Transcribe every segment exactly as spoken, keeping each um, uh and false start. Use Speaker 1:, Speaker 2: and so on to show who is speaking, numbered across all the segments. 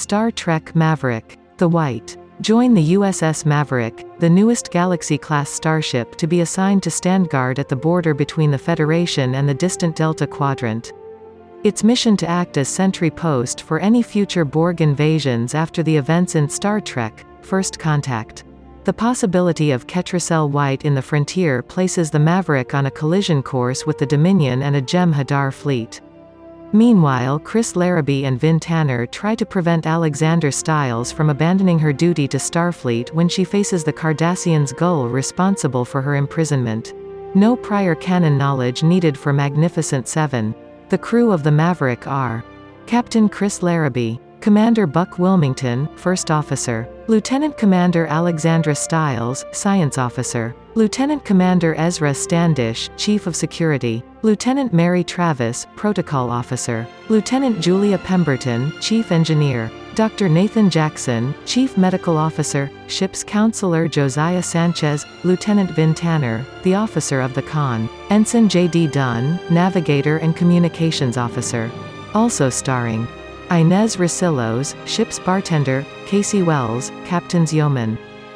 Speaker 1: Star Trek Maverick. The White. Join the U S S Maverick, the newest Galaxy-class starship to be assigned to stand guard at the border between the Federation and the distant Delta Quadrant. Its mission to act as sentry post for any future Borg invasions after the events in Star Trek: First Contact. The possibility of Ketracel White in the frontier places the Maverick on a collision course with the Dominion and a Jem'Hadar fleet. Meanwhile, Chris Larrabee and Vin Tanner try to prevent Alexandra Stiles from abandoning her duty to Starfleet when she faces the Cardassians' Gull responsible for her imprisonment. No prior canon knowledge needed for Magnificent Seven. The crew of the Maverick are: Captain Chris Larrabee, Commander Buck Wilmington, First Officer, Lieutenant Commander Alexandra Stiles, Science Officer, Lieutenant Commander Ezra Standish, Chief of Security, Lieutenant Mary Travis, Protocol Officer, Lieutenant Julia Pemberton, Chief Engineer, Doctor Nathan Jackson, Chief Medical Officer, Ship's Counselor Josiah Sanchez, Lieutenant Vin Tanner, the Officer of the Con, Ensign J D Dunn, Navigator and Communications Officer. Also starring Inez Rosillos, Ship's Bartender, Casey Wells, Captain's Yeoman.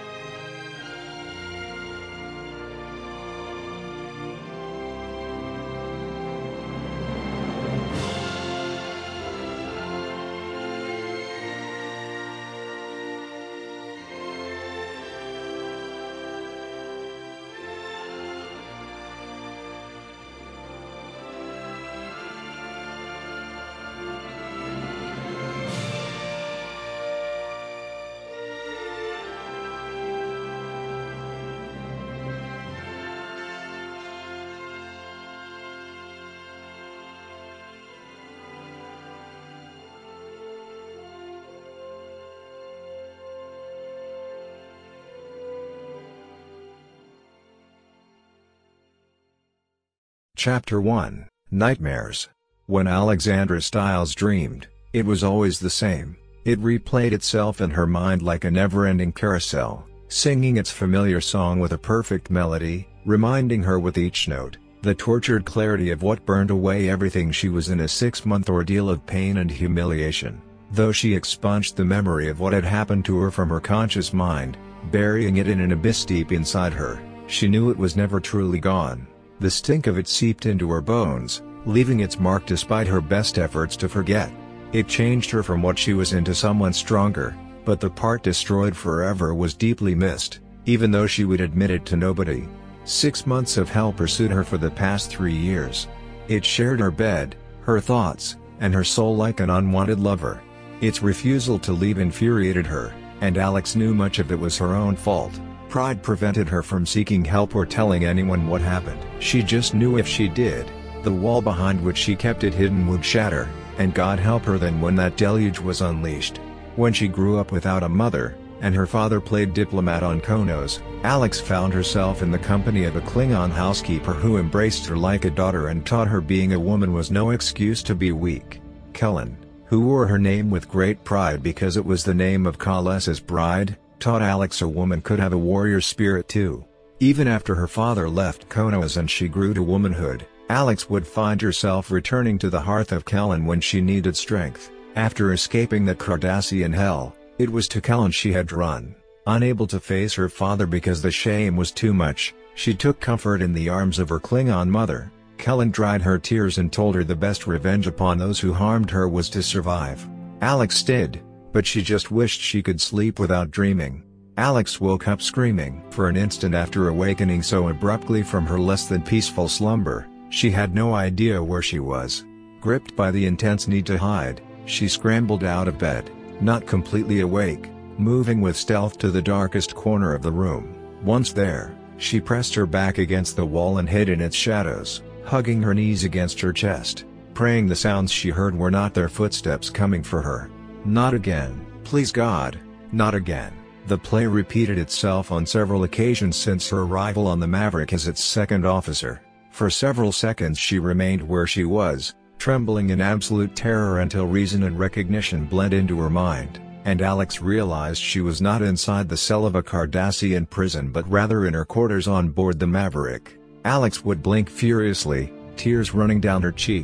Speaker 2: Chapter one, Nightmares. When Alexandra Stiles dreamed, it was always the same. It replayed itself in her mind like a never-ending carousel, singing its familiar song with a perfect melody, reminding her with each note the tortured clarity of what burned away everything she was in: a six-month ordeal of pain and humiliation. Though she expunged the memory of what had happened to her from her conscious mind, burying it in an abyss deep inside her, she knew it was never truly gone. The stink of it seeped into her bones, leaving its mark despite her best efforts to forget. It changed her from what she was into someone stronger, but the part destroyed forever was deeply missed, even though she would admit it to nobody. Six months of hell pursued her for the past three years. It shared her bed, her thoughts, and her soul like an unwanted lover. Its refusal to leave infuriated her, and Alex knew much of it was her own fault. Pride prevented her from seeking help or telling anyone what happened. She just knew if she did, the wall behind which she kept it hidden would shatter, and God help her then when that deluge was unleashed. When she grew up without a mother, and her father played diplomat on Konos, Alex found herself in the company of a Klingon housekeeper who embraced her like a daughter and taught her being a woman was no excuse to be weak. Kellen, who wore her name with great pride because it was the name of Khalessa's bride, taught Alex a woman could have a warrior spirit too. Even after her father left Konos and she grew to womanhood, Alex would find herself returning to the hearth of Kellen when she needed strength. After escaping the Cardassian hell, it was to Kellen she had run. Unable to face her father because the shame was too much, she took comfort in the arms of her Klingon mother. Kellen dried her tears and told her the best revenge upon those who harmed her was to survive. Alex did, but she just wished she could sleep without dreaming. Alex woke up screaming. For an instant after awakening so abruptly from her less than peaceful slumber, she had no idea where she was. Gripped by the intense need to hide, she scrambled out of bed, not completely awake, moving with stealth to the darkest corner of the room. Once there, she pressed her back against the wall and hid in its shadows, hugging her knees against her chest, praying the sounds she heard were not their footsteps coming for her. Not again, please God, not again. The play repeated itself on several occasions since her arrival on the Maverick as its second officer. For several seconds she remained where she was, trembling in absolute terror until reason and recognition bled into her mind, and Alex realized she was not inside the cell of a Cardassian prison but rather in her quarters on board the Maverick. Alex would blink furiously, tears running down her cheeks,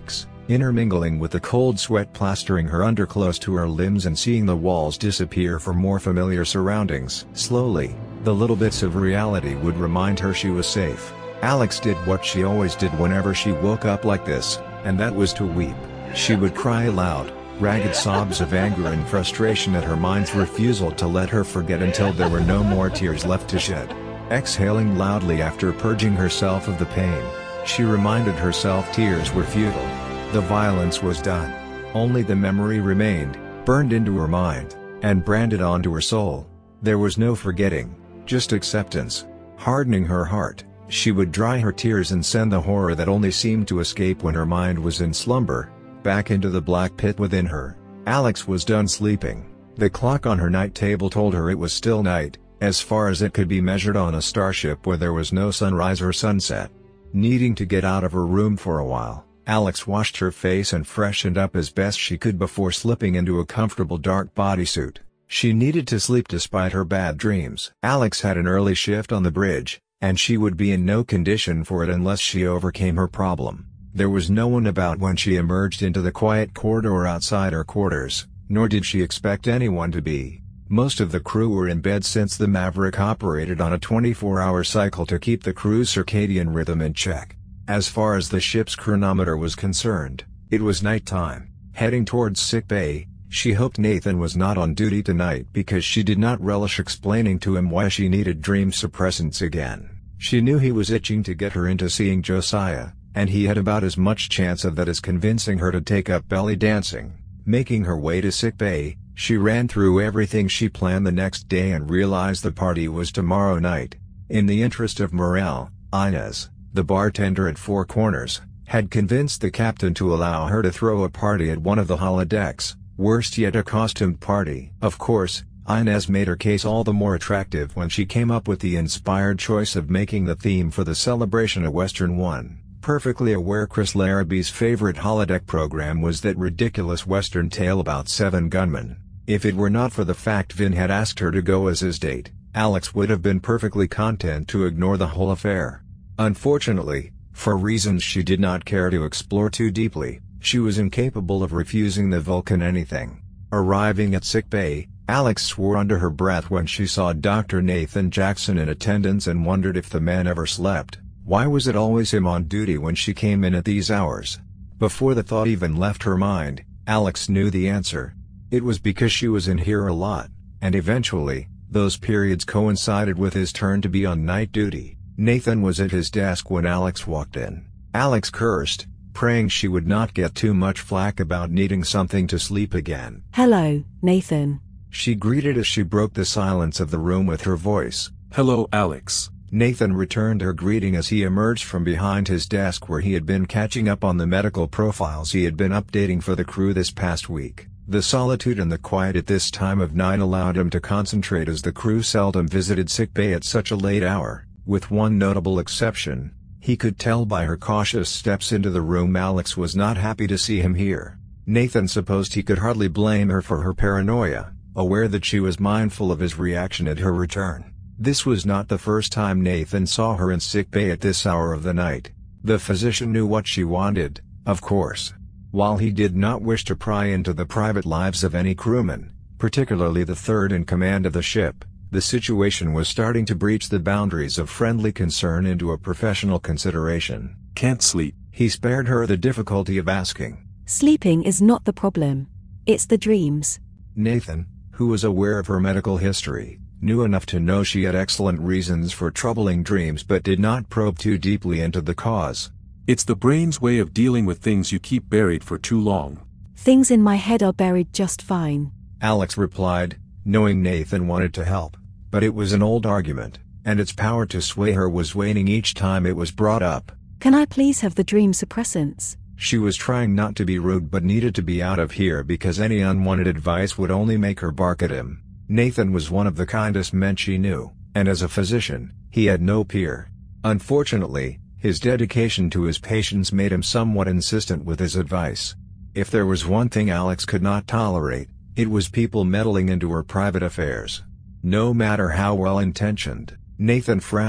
Speaker 2: intermingling with the cold sweat plastering her underclothes to her limbs and seeing the walls disappear for more familiar surroundings. Slowly, the little bits of reality would remind her she was safe. Alex did what she always did whenever she woke up like this, and that was to weep. She would cry aloud, ragged sobs of anger and frustration at her mind's refusal to let her forget until there were no more tears left to shed. Exhaling loudly after purging herself of the pain, she reminded herself tears were futile. The violence was done. Only the memory remained, burned into her mind, and branded onto her soul. There was no forgetting, just acceptance. Hardening her heart, she would dry her tears and send the horror that only seemed to escape when her mind was in slumber, back into the black pit within her. Alex was done sleeping. The clock on her night table told her it was still night, as far as it could be measured on a starship where there was no sunrise or sunset. Needing to get out of her room for a while, Alex washed her face and freshened up as best she could before slipping into a comfortable dark bodysuit. She needed to sleep despite her bad dreams. Alex had an early shift on the bridge, and she would be in no condition for it unless she overcame her problem. There was no one about when she emerged into the quiet corridor outside her quarters, nor did she expect anyone to be. Most of the crew were in bed since the Maverick operated on a twenty-four hour cycle to keep the crew's circadian rhythm in check. As far as the ship's chronometer was concerned, it was nighttime. Heading towards sickbay, she hoped Nathan was not on duty tonight because she did not relish explaining to him why she needed dream suppressants again. She knew he was itching to get her into seeing Josiah, and he had about as much chance of that as convincing her to take up belly dancing. Making her way to sickbay, she ran through everything she planned the next day and realized the party was tomorrow night. In the interest of morale, Inez, the bartender at Four Corners, had convinced the captain to allow her to throw a party at one of the holodecks, worst yet a costumed party. Of course, Inez made her case all the more attractive when she came up with the inspired choice of making the theme for the celebration a Western one, perfectly aware Chris Larrabee's favorite holodeck program was that ridiculous Western tale about seven gunmen. If it were not for the fact Vin had asked her to go as his date, Alex would have been perfectly content to ignore the whole affair. Unfortunately, for reasons she did not care to explore too deeply, she was incapable of refusing the Vulcan anything. Arriving at sickbay, Alex swore under her breath when she saw Doctor Nathan Jackson in attendance and wondered if the man ever slept. Why was it always him on duty when she came in at these hours? Before the thought even left her mind, Alex knew the answer. It was because she was in here a lot, and eventually, those periods coincided with his turn to be on night duty. Nathan was at his desk when Alex walked in. Alex cursed, praying she would not get too much flack about needing something to sleep again.
Speaker 3: "Hello, Nathan,"
Speaker 2: she greeted as she broke the silence of the room with her voice.
Speaker 4: "Hello, Alex."
Speaker 2: Nathan returned her greeting as he emerged from behind his desk where he had been catching up on the medical profiles he had been updating for the crew this past week. The solitude and the quiet at this time of night allowed him to concentrate as the crew seldom visited sickbay at such a late hour. With one notable exception, he could tell by her cautious steps into the room Alex was not happy to see him here. Nathan supposed he could hardly blame her for her paranoia, aware that she was mindful of his reaction at her return. This was not the first time Nathan saw her in sickbay at this hour of the night. The physician knew what she wanted, of course. While he did not wish to pry into the private lives of any crewman, particularly the third in command of the ship, the situation was starting to breach the boundaries of friendly concern into a professional consideration.
Speaker 4: "Can't sleep."
Speaker 2: He spared her the difficulty of asking.
Speaker 3: "Sleeping is not the problem. It's the dreams."
Speaker 2: Nathan, who was aware of her medical history, knew enough to know she had excellent reasons for troubling dreams but did not probe too deeply into the cause.
Speaker 4: "It's the brain's way of dealing with things you keep buried for too long."
Speaker 3: "Things in my head are buried just fine,"
Speaker 2: Alex replied, knowing Nathan wanted to help, but it was an old argument, and its power to sway her was waning each time it was brought up.
Speaker 3: "Can I please have the dream suppressants?"
Speaker 2: She was trying not to be rude but needed to be out of here because any unwanted advice would only make her bark at him. Nathan was one of the kindest men she knew, and as a physician, he had no peer. Unfortunately, his dedication to his patients made him somewhat insistent with his advice. If there was one thing Alex could not tolerate, it was people meddling into her private affairs. No matter how well-intentioned, Nathan frowned,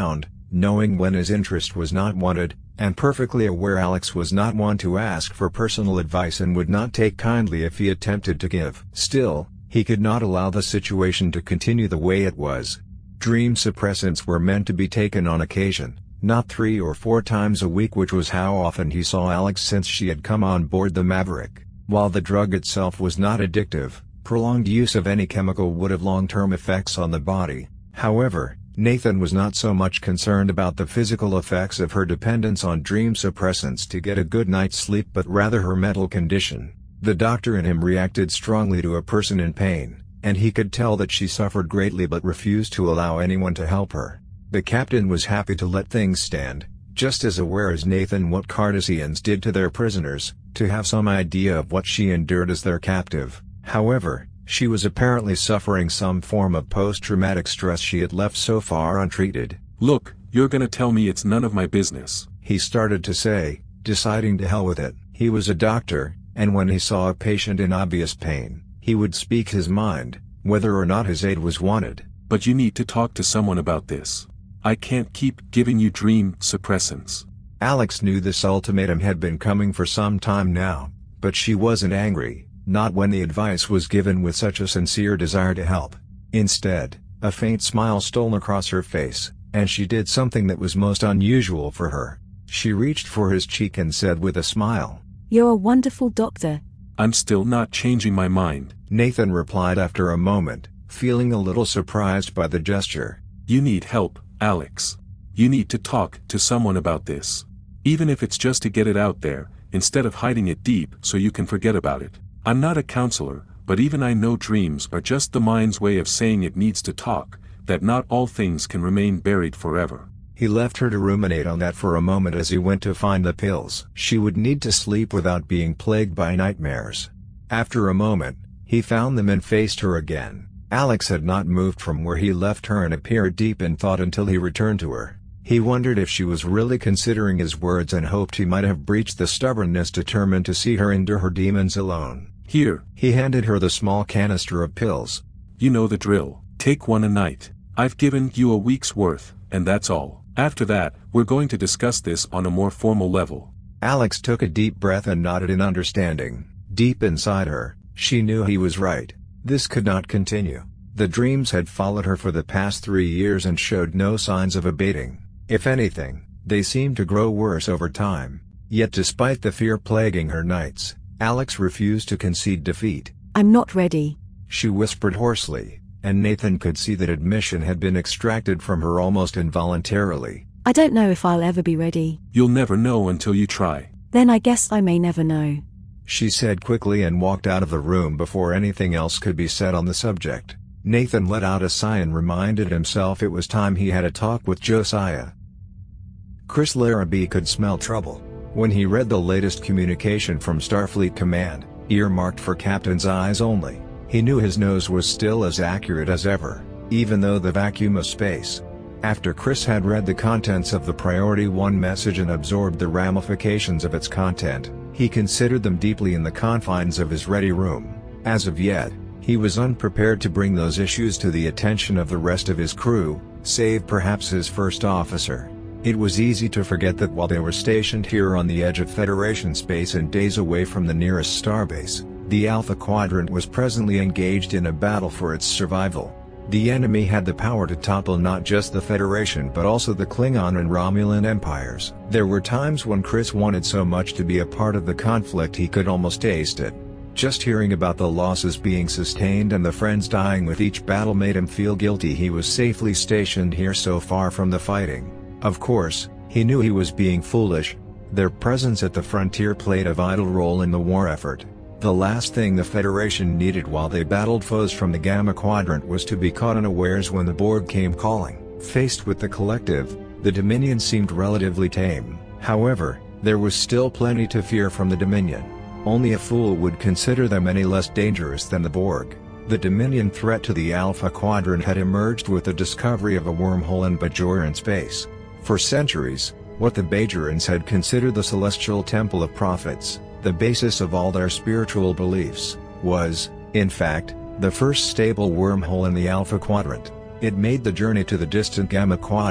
Speaker 2: knowing when his interest was not wanted, and perfectly aware Alex was not one to ask for personal advice and would not take kindly if he attempted to give. Still, he could not allow the situation to continue the way it was. Dream suppressants were meant to be taken on occasion, not three or four times a week, which was how often he saw Alex since she had come on board the Maverick. While the drug itself was not addictive, prolonged use of any chemical would have long-term effects on the body. However, Nathan was not so much concerned about the physical effects of her dependence on dream suppressants to get a good night's sleep, but rather her mental condition. The doctor in him reacted strongly to a person in pain, and he could tell that she suffered greatly but refused to allow anyone to help her. The captain was happy to let things stand, just as aware as Nathan what Cardassians did to their prisoners, to have some idea of what she endured as their captive. However, she was apparently suffering some form of post-traumatic stress she had left so far untreated.
Speaker 4: Look, you're gonna tell me it's none of my business,
Speaker 2: he started to say, deciding to hell with it. He was a doctor, and when he saw a patient in obvious pain, he would speak his mind, whether or not his aid was wanted.
Speaker 4: But you need to talk to someone about this. I can't keep giving you dream suppressants.
Speaker 2: Alex knew this ultimatum had been coming for some time now, but she wasn't angry. Not when the advice was given with such a sincere desire to help. Instead, a faint smile stole across her face, and she did something that was most unusual for her. She reached for his cheek and said with a smile,
Speaker 3: "You're a wonderful doctor."
Speaker 4: I'm still not changing my mind,
Speaker 2: Nathan replied after a moment, feeling a little surprised by the gesture.
Speaker 4: You need help, Alex. You need to talk to someone about this. Even if it's just to get it out there, instead of hiding it deep so you can forget about it. I'm not a counselor, but even I know dreams are just the mind's way of saying it needs to talk, that not all things can remain buried forever.
Speaker 2: He left her to ruminate on that for a moment as he went to find the pills. She would need to sleep without being plagued by nightmares. After a moment, he found them and faced her again. Alex had not moved from where he left her and appeared deep in thought until he returned to her. He wondered if she was really considering his words and hoped he might have breached the stubbornness determined to see her endure her demons alone.
Speaker 4: Here.
Speaker 2: He handed her the small canister of pills.
Speaker 4: You know the drill. Take one a night. I've given you a week's worth, and that's all. After that, we're going to discuss this on a more formal level.
Speaker 2: Alex took a deep breath and nodded in understanding. Deep inside her, she knew he was right. This could not continue. The dreams had followed her for the past three years and showed no signs of abating. If anything, they seemed to grow worse over time. Yet despite the fear plaguing her nights, Alex refused to concede defeat.
Speaker 3: "I'm not ready,"
Speaker 2: she whispered hoarsely, and Nathan could see that admission had been extracted from her almost involuntarily.
Speaker 3: "I don't know if I'll ever be ready."
Speaker 4: You'll never know until you try.
Speaker 3: "Then I guess I may never know,"
Speaker 2: she said quickly and walked out of the room before anything else could be said on the subject. Nathan let out a sigh and reminded himself it was time he had a talk with Josiah. Chris Larrabee could smell trouble. When he read the latest communication from Starfleet Command, earmarked for Captain's eyes only, he knew his nose was still as accurate as ever, even though the vacuum of space. After Chris had read the contents of the Priority One message and absorbed the ramifications of its content, he considered them deeply in the confines of his ready room. As of yet, he was unprepared to bring those issues to the attention of the rest of his crew, save perhaps his first officer. It was easy to forget that while they were stationed here on the edge of Federation space and days away from the nearest starbase, the Alpha Quadrant was presently engaged in a battle for its survival. The enemy had the power to topple not just the Federation but also the Klingon and Romulan empires. There were times when Chris wanted so much to be a part of the conflict he could almost taste it. Just hearing about the losses being sustained and the friends dying with each battle made him feel guilty he was safely stationed here so far from the fighting. Of course, he knew he was being foolish. Their presence at the frontier played a vital role in the war effort. The last thing the Federation needed while they battled foes from the Gamma Quadrant was to be caught unawares when the Borg came calling. Faced with the Collective, the Dominion seemed relatively tame. However, there was still plenty to fear from the Dominion. Only a fool would consider them any less dangerous than the Borg. The Dominion threat to the Alpha Quadrant had emerged with the discovery of a wormhole in Bajoran space. For centuries, what the Bajorans had considered the celestial temple of prophets, the basis of all their spiritual beliefs, was, in fact, the first stable wormhole in the Alpha Quadrant. It made the journey to the distant Gamma Quadrant,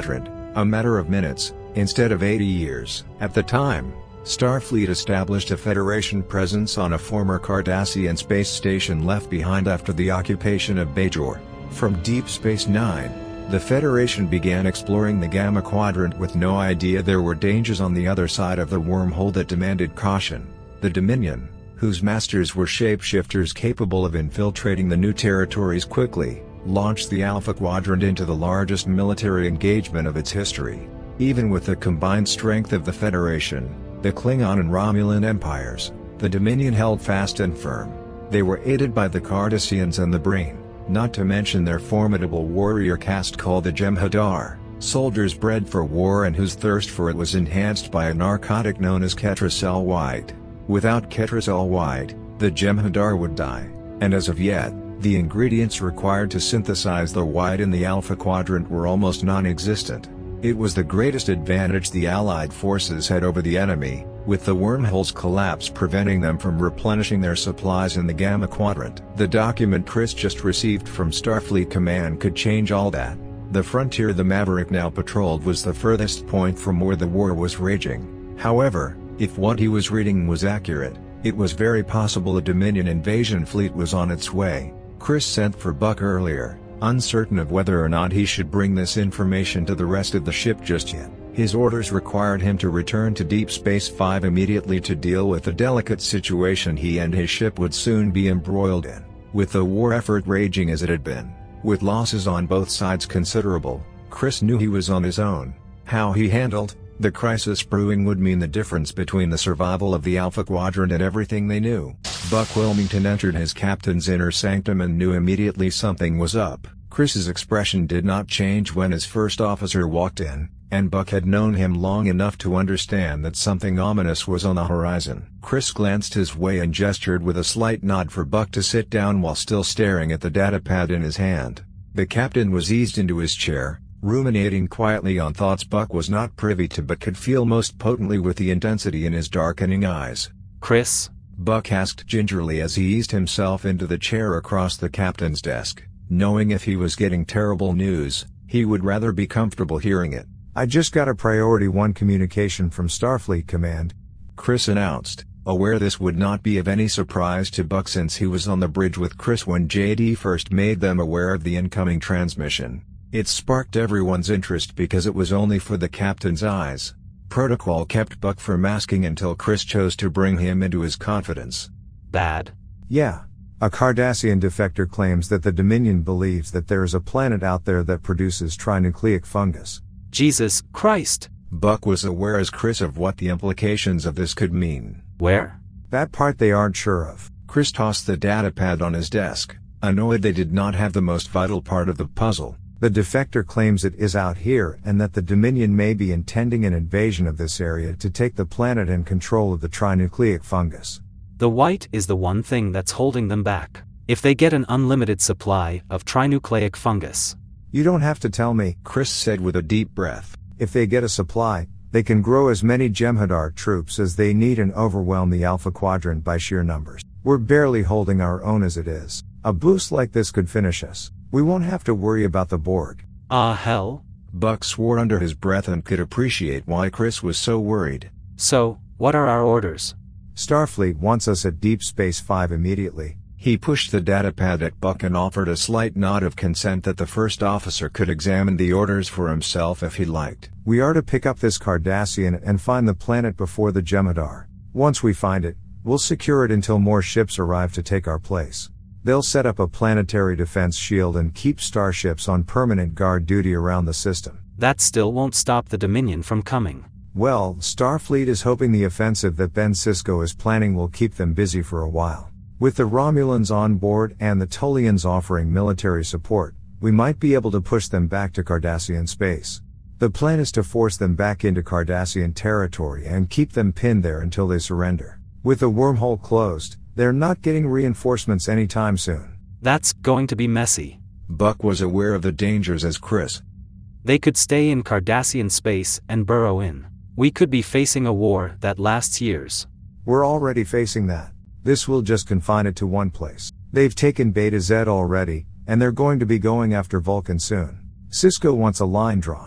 Speaker 2: A matter of minutes, instead of eighty years. At the time, Starfleet established a Federation presence on a former Cardassian space station left behind after the occupation of Bajor. From Deep Space Nine, the Federation began exploring the Gamma Quadrant with no idea there were dangers on the other side of the wormhole that demanded caution. The Dominion, whose masters were shapeshifters capable of infiltrating the new territories quickly, launched the Alpha Quadrant into the largest military engagement of its history. Even with the combined strength of the Federation, the Klingon and Romulan empires, the Dominion held fast and firm. They were aided by the Cardassians and the Brain, not to mention their formidable warrior caste called the Jem'Hadar, soldiers bred for war and whose thirst for it was enhanced by a narcotic known as Ketracel White. Without Ketracel White, the Jem'Hadar would die, and as of yet, the ingredients required to synthesize the White in the Alpha Quadrant were almost non-existent. It was the greatest advantage the Allied forces had over the enemy, with the wormhole's collapse preventing them from replenishing their supplies in the Gamma Quadrant. The document Chris just received from Starfleet Command could change all that. The frontier the Maverick now patrolled was the furthest point from where the war was raging. However, if what he was reading was accurate, it was very possible a Dominion invasion fleet was on its way. Chris sent for Buck earlier, uncertain of whether or not he should bring this information to the rest of the ship just yet. His orders required him to return to Deep Space Five immediately to deal with the delicate situation he and his ship would soon be embroiled in. With the war effort raging as it had been, with losses on both sides considerable, Chris knew he was on his own. How he handled the crisis brewing would mean the difference between the survival of the Alpha Quadrant and everything they knew. Buck Wilmington entered his captain's inner sanctum and knew immediately something was up. Chris's expression did not change when his first officer walked in, and Buck had known him long enough to understand that something ominous was on the horizon. Chris glanced his way and gestured with a slight nod for Buck to sit down while still staring at the datapad in his hand. The captain was eased into his chair, ruminating quietly on thoughts Buck was not privy to but could feel most potently with the intensity in his darkening eyes.
Speaker 5: "Chris?"
Speaker 2: Buck asked gingerly as he eased himself into the chair across the captain's desk, knowing if he was getting terrible news, he would rather be comfortable hearing it.
Speaker 6: "I just got a Priority One communication from Starfleet Command,"
Speaker 2: Chris announced, aware this would not be of any surprise to Buck since he was on the bridge with Chris when J D first made them aware of the incoming transmission. It sparked everyone's interest because it was only for the captain's eyes. Protocol kept Buck from asking until Chris chose to bring him into his confidence.
Speaker 5: "Bad?"
Speaker 6: "Yeah. A Cardassian defector claims that the Dominion believes that there is a planet out there that produces trinucleic fungus."
Speaker 5: "Jesus Christ!"
Speaker 2: Buck was aware as Chris of what the implications of this could mean.
Speaker 5: "Where?"
Speaker 6: "That part they aren't sure of."
Speaker 2: Chris tossed the datapad on his desk, annoyed they did not have the most vital part of the puzzle.
Speaker 6: "The defector claims it is out here and that the Dominion may be intending an invasion of this area to take the planet and control of the trinucleic fungus."
Speaker 5: "The White is the one thing that's holding them back. If they get an unlimited supply of trinucleic fungus."
Speaker 6: "You don't have to tell me,"
Speaker 2: Chris said with a deep breath.
Speaker 6: "If they get a supply, they can grow as many Jem'Hadar troops as they need and overwhelm the Alpha Quadrant by sheer numbers. We're barely holding our own as it is. A boost like this could finish us. We won't have to worry about the Borg."
Speaker 5: "Ah, hell?"
Speaker 2: Buck swore under his breath and could appreciate why Chris was so worried.
Speaker 5: "So, what are our orders?"
Speaker 6: "Starfleet wants us at Deep Space Five immediately."
Speaker 2: He pushed the datapad at Buck and offered a slight nod of consent that the first officer could examine the orders for himself if he liked.
Speaker 6: "We are to pick up this Cardassian and find the planet before the Jem'Hadar. Once we find it, we'll secure it until more ships arrive to take our place. They'll set up a planetary defense shield and keep starships on permanent guard duty around the system."
Speaker 5: "That still won't stop the Dominion from coming."
Speaker 6: "Well, Starfleet is hoping the offensive that Ben Sisko is planning will keep them busy for a while. With the Romulans on board and the Tolians offering military support, we might be able to push them back to Cardassian space. The plan is to force them back into Cardassian territory and keep them pinned there until they surrender. With the wormhole closed, they're not getting reinforcements anytime soon."
Speaker 5: "That's going to be messy."
Speaker 2: Buck was aware of the dangers as Chris.
Speaker 5: "They could stay in Cardassian space and burrow in. We could be facing a war that lasts years."
Speaker 6: "We're already facing that. This will just confine it to one place. They've taken Beta Z already, and they're going to be going after Vulcan soon. Sisko wants a line drawn."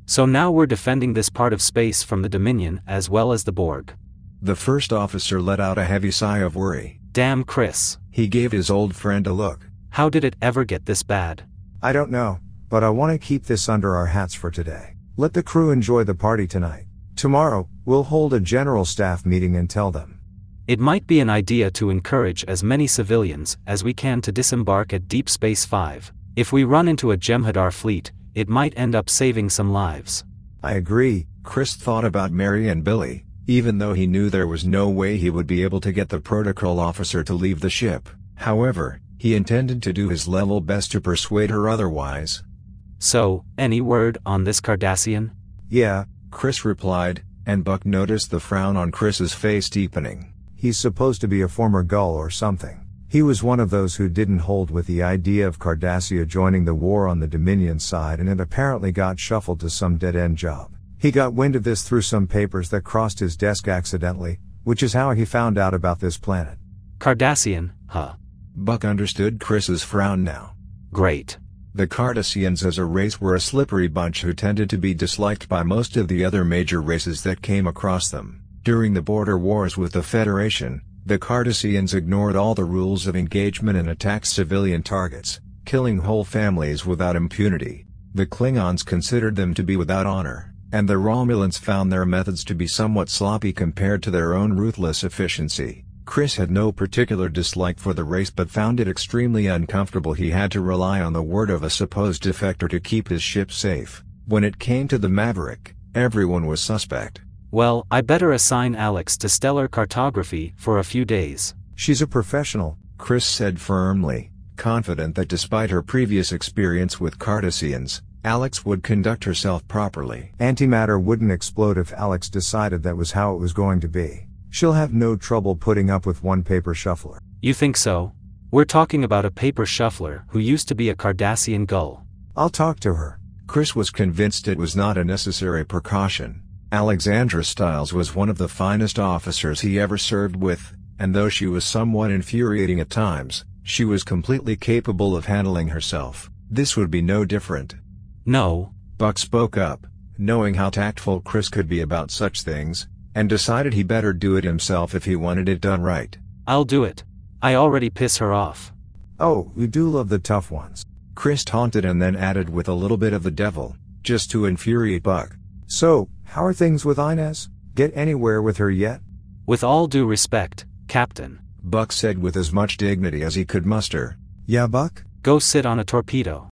Speaker 5: So now we're defending this part of space from the Dominion as well as the Borg.
Speaker 2: The first officer let out a heavy sigh of worry.
Speaker 5: Damn, Chris.
Speaker 2: He gave his old friend a look.
Speaker 5: How did it ever get this bad?
Speaker 6: I don't know, but I want to keep this under our hats for today. Let the crew enjoy the party tonight. Tomorrow, we'll hold a general staff meeting and tell them.
Speaker 5: It might be an idea to encourage as many civilians as we can to disembark at Deep Space Five. If we run into a Jem'Hadar fleet, it might end up saving some lives.
Speaker 6: I agree.
Speaker 2: Chris thought about Mary and Billy, even though he knew there was no way he would be able to get the protocol officer to leave the ship. However, he intended to do his level best to persuade her otherwise.
Speaker 5: So, any word on this Cardassian?
Speaker 6: Yeah,
Speaker 2: Chris replied, and Buck noticed the frown on Chris's face deepening.
Speaker 6: He's supposed to be a former Gull or something. He was one of those who didn't hold with the idea of Cardassia joining the war on the Dominion side, and it apparently got shuffled to some dead-end job. He got wind of this through some papers that crossed his desk accidentally, which is how he found out about this planet.
Speaker 5: Cardassian, huh?
Speaker 2: Buck understood Chris's frown now.
Speaker 5: Great.
Speaker 2: The Cardassians as a race were a slippery bunch who tended to be disliked by most of the other major races that came across them. During the border wars with the Federation, the Cardassians ignored all the rules of engagement and attacked civilian targets, killing whole families without impunity. The Klingons considered them to be without honor, and the Romulans found their methods to be somewhat sloppy compared to their own ruthless efficiency. Chris had no particular dislike for the race but found it extremely uncomfortable he had to rely on the word of a supposed defector to keep his ship safe. When it came to the Maverick, everyone was suspect.
Speaker 5: Well, I better assign Alex to stellar cartography for a few days.
Speaker 6: She's a professional,
Speaker 2: Chris said firmly, confident that despite her previous experience with Cardassians, Alex would conduct herself properly.
Speaker 6: Antimatter wouldn't explode if Alex decided that was how it was going to be. She'll have no trouble putting up with one paper shuffler.
Speaker 5: You think so? We're talking about a paper shuffler who used to be a Cardassian Gull.
Speaker 6: I'll talk to her.
Speaker 2: Chris was convinced it was not a necessary precaution. Alexandra Stiles was one of the finest officers he ever served with, and though she was somewhat infuriating at times, she was completely capable of handling herself. This would be no different.
Speaker 5: No.
Speaker 2: Buck spoke up, knowing how tactful Chris could be about such things, and decided he better do it himself if he wanted it done right.
Speaker 5: I'll do it. I already piss her off.
Speaker 6: Oh, we do love the tough ones.
Speaker 2: Chris taunted and then added with a little bit of the devil, just to infuriate Buck.
Speaker 6: So, how are things with Inez? Get anywhere with her yet?
Speaker 5: With all due respect, Captain,
Speaker 2: Buck said with as much dignity as he could muster.
Speaker 6: Yeah, Buck?
Speaker 5: Go sit on a torpedo.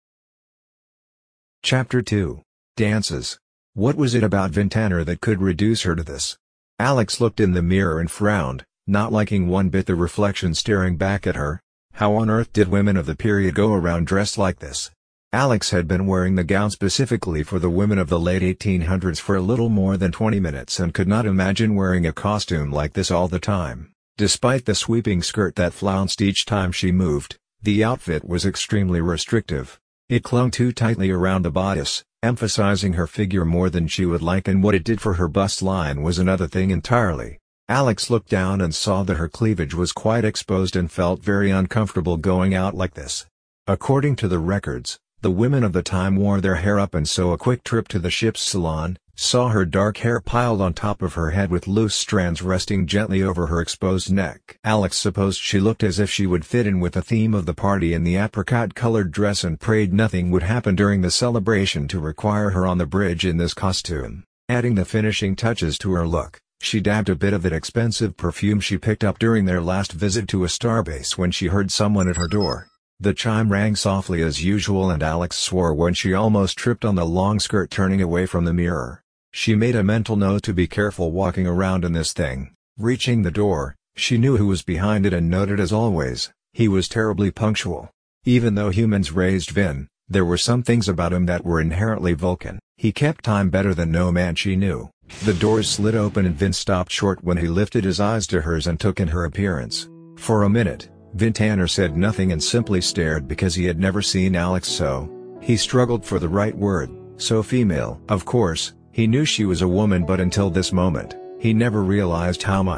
Speaker 2: Chapter two. Dances. What was it about Vintana that could reduce her to this? Alex looked in the mirror and frowned, not liking one bit the reflection staring back at her. How on earth did women of the period go around dressed like this? Alex had been wearing the gown specifically for the women of the late eighteen hundreds for a little more than twenty minutes and could not imagine wearing a costume like this all the time. Despite the sweeping skirt that flounced each time she moved, the outfit was extremely restrictive. It clung too tightly around the bodice, emphasizing her figure more than she would like, and what it did for her bust line was another thing entirely. Alex looked down and saw that her cleavage was quite exposed and felt very uncomfortable going out like this. According to the records, the women of the time wore their hair up, and so a quick trip to the ship's salon saw her dark hair piled on top of her head with loose strands resting gently over her exposed neck. Alex supposed she looked as if she would fit in with the theme of the party in the apricot-colored dress and prayed nothing would happen during the celebration to require her on the bridge in this costume. Adding the finishing touches to her look, she dabbed a bit of that expensive perfume she picked up during their last visit to a starbase when she heard someone at her door. The chime rang softly as usual, and Alex swore when she almost tripped on the long skirt turning away from the mirror. She made a mental note to be careful walking around in this thing. Reaching the door, she knew who was behind it and noted as always, he was terribly punctual. Even though humans raised Vin, there were some things about him that were inherently Vulcan. He kept time better than no man she knew. The doors slid open and Vin stopped short when he lifted his eyes to hers and took in her appearance. For a minute, Vintana said nothing and simply stared because he had never seen Alex so. He struggled for the right word, so female. Of course, he knew she was a woman, but until this moment, he never realized how much.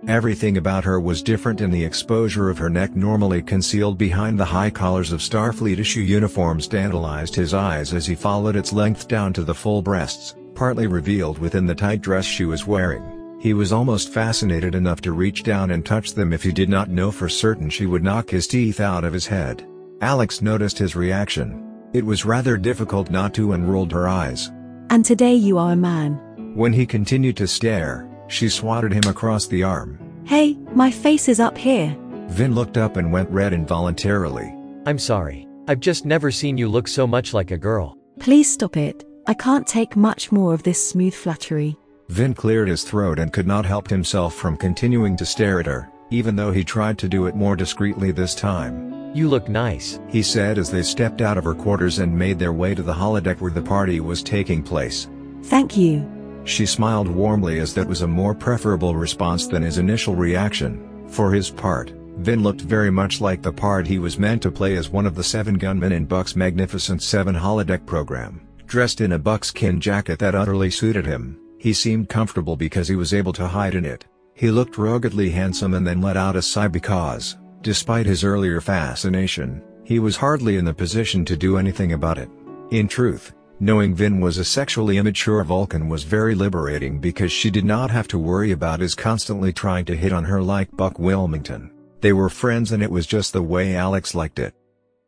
Speaker 2: Everything about her was different, and the exposure of her neck, normally concealed behind the high collars of Starfleet issue uniforms, tantalized his eyes as he followed its length down to the full breasts, partly revealed within the tight dress she was wearing. He was almost fascinated enough to reach down and touch them if he did not know for certain she would knock his teeth out of his head. Alex noticed his reaction. It was rather difficult not to, and rolled her eyes.
Speaker 3: And today you are a man.
Speaker 2: When he continued to stare, she swatted him across the arm.
Speaker 3: Hey, my face is up here.
Speaker 2: Vin looked up and went red involuntarily.
Speaker 7: I'm sorry. I've just never seen you look so much like a girl.
Speaker 3: Please stop it. I can't take much more of this smooth flattery.
Speaker 2: Vin cleared his throat and could not help himself from continuing to stare at her, even though he tried to do it more discreetly this time.
Speaker 7: You look nice,
Speaker 2: he said as they stepped out of her quarters and made their way to the holodeck where the party was taking place.
Speaker 3: Thank you.
Speaker 2: She smiled warmly, as that was a more preferable response than his initial reaction. For his part, Vin looked very much like the part he was meant to play as one of the seven gunmen in Buck's Magnificent Seven holodeck program. Dressed in a buckskin jacket that utterly suited him, he seemed comfortable because he was able to hide in it. He looked ruggedly handsome and then let out a sigh because, despite his earlier fascination, he was hardly in the position to do anything about it. In truth, knowing Vin was a sexually immature Vulcan was very liberating, because she did not have to worry about his constantly trying to hit on her like Buck Wilmington. They were friends, and it was just the way Alex liked it.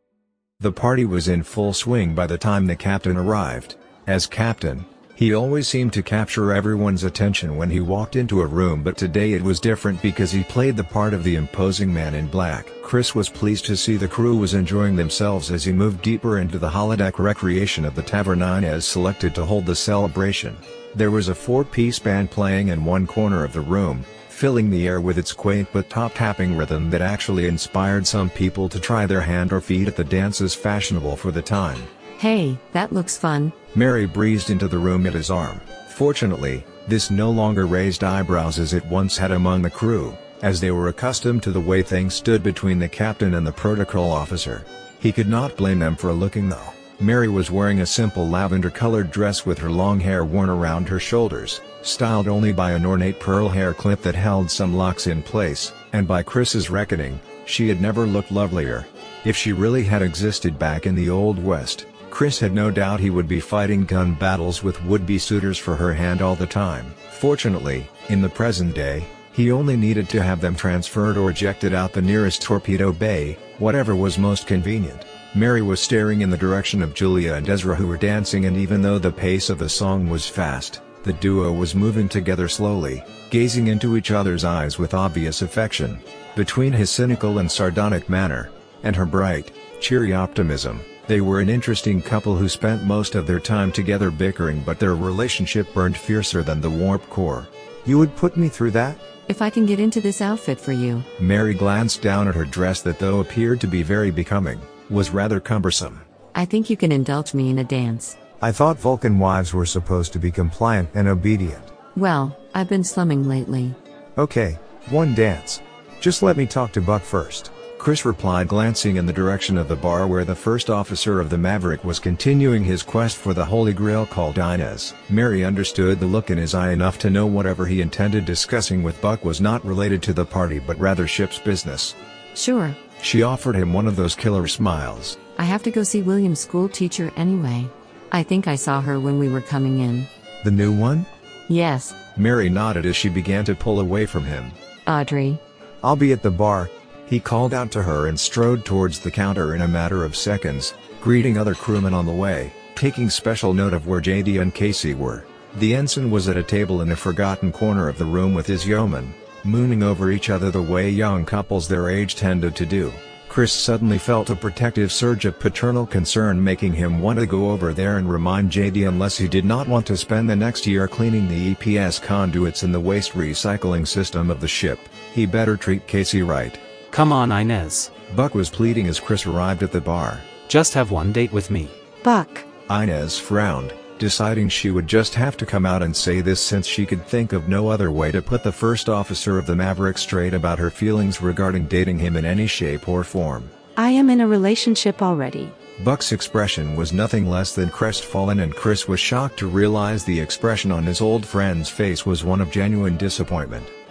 Speaker 2: The party was in full swing by the time the captain arrived. As captain, he always seemed to capture everyone's attention when he walked into a room, but today it was different because he played the part of the imposing man in black. Chris was pleased to see the crew was enjoying themselves as he moved deeper into the holodeck recreation of the tavern Inez selected to hold the celebration. There was a four-piece band playing in one corner of the room, filling the air with its quaint but top-tapping rhythm that actually inspired some people to try their hand or feet at the dances fashionable for the time.
Speaker 8: Hey, that looks fun.
Speaker 2: Mary breezed into the room at his arm. Fortunately, this no longer raised eyebrows as it once had among the crew, as they were accustomed to the way things stood between the captain and the protocol officer. He could not blame them for looking, though. Mary was wearing a simple lavender-colored dress with her long hair worn around her shoulders, styled only by an ornate pearl hair clip that held some locks in place, and by Chris's reckoning, she had never looked lovelier. If she really had existed back in the Old West, Chris had no doubt he would be fighting gun battles with would-be suitors for her hand all the time. Fortunately, in the present day, he only needed to have them transferred or ejected out the nearest torpedo bay, whatever was most convenient. Mary was staring in the direction of Julia and Ezra, who were dancing, and even though the pace of the song was fast, the duo was moving together slowly, gazing into each other's eyes with obvious affection. Between his cynical and sardonic manner, and her bright, cheery optimism, they were an interesting couple who spent most of their time together bickering, but their relationship burned fiercer than the warp core.
Speaker 6: You would put me through that?
Speaker 8: If I can get into this outfit for you.
Speaker 2: Mary glanced down at her dress that, though appeared to be very becoming, was rather cumbersome.
Speaker 8: I think you can indulge me in a dance.
Speaker 6: I thought Vulcan wives were supposed to be compliant and obedient.
Speaker 8: Well, I've been slumming lately.
Speaker 6: Okay, one dance. Just let me talk to Buck first.
Speaker 2: Chris replied, glancing in the direction of the bar where the first officer of the Maverick was continuing his quest for the Holy Grail called Inez. Mary understood the look in his eye enough to know whatever he intended discussing with Buck was not related to the party but rather ship's business.
Speaker 8: Sure.
Speaker 2: She offered him one of those killer smiles.
Speaker 8: I have to go see William's school teacher anyway. I think I saw her when we were coming in.
Speaker 2: The new one?
Speaker 8: Yes.
Speaker 2: Mary nodded as she began to pull away from him.
Speaker 8: Audrey.
Speaker 6: I'll be at the bar.
Speaker 2: He called out to her and strode towards the counter in a matter of seconds, greeting other crewmen on the way, taking special note of where J D and Casey were. The ensign was at a table in a forgotten corner of the room with his yeoman, mooning over each other the way young couples their age tended to do. Chris suddenly felt a protective surge of paternal concern, making him want to go over there and remind J D, unless he did not want to spend the next year cleaning the E P S conduits in the waste recycling system of the ship, he better treat Casey right.
Speaker 5: Come on, Inez.
Speaker 2: Buck was pleading as Chris arrived at the bar.
Speaker 5: Just have one date with me.
Speaker 3: Buck.
Speaker 2: Inez frowned, deciding she would just have to come out and say this since she could think of no other way to put the first officer of the Maverick straight about her feelings regarding dating him in any shape or form.
Speaker 3: I am in a relationship already.
Speaker 2: Buck's expression was nothing less than crestfallen, and Chris was shocked to realize the expression on his old friend's face was one of genuine disappointment.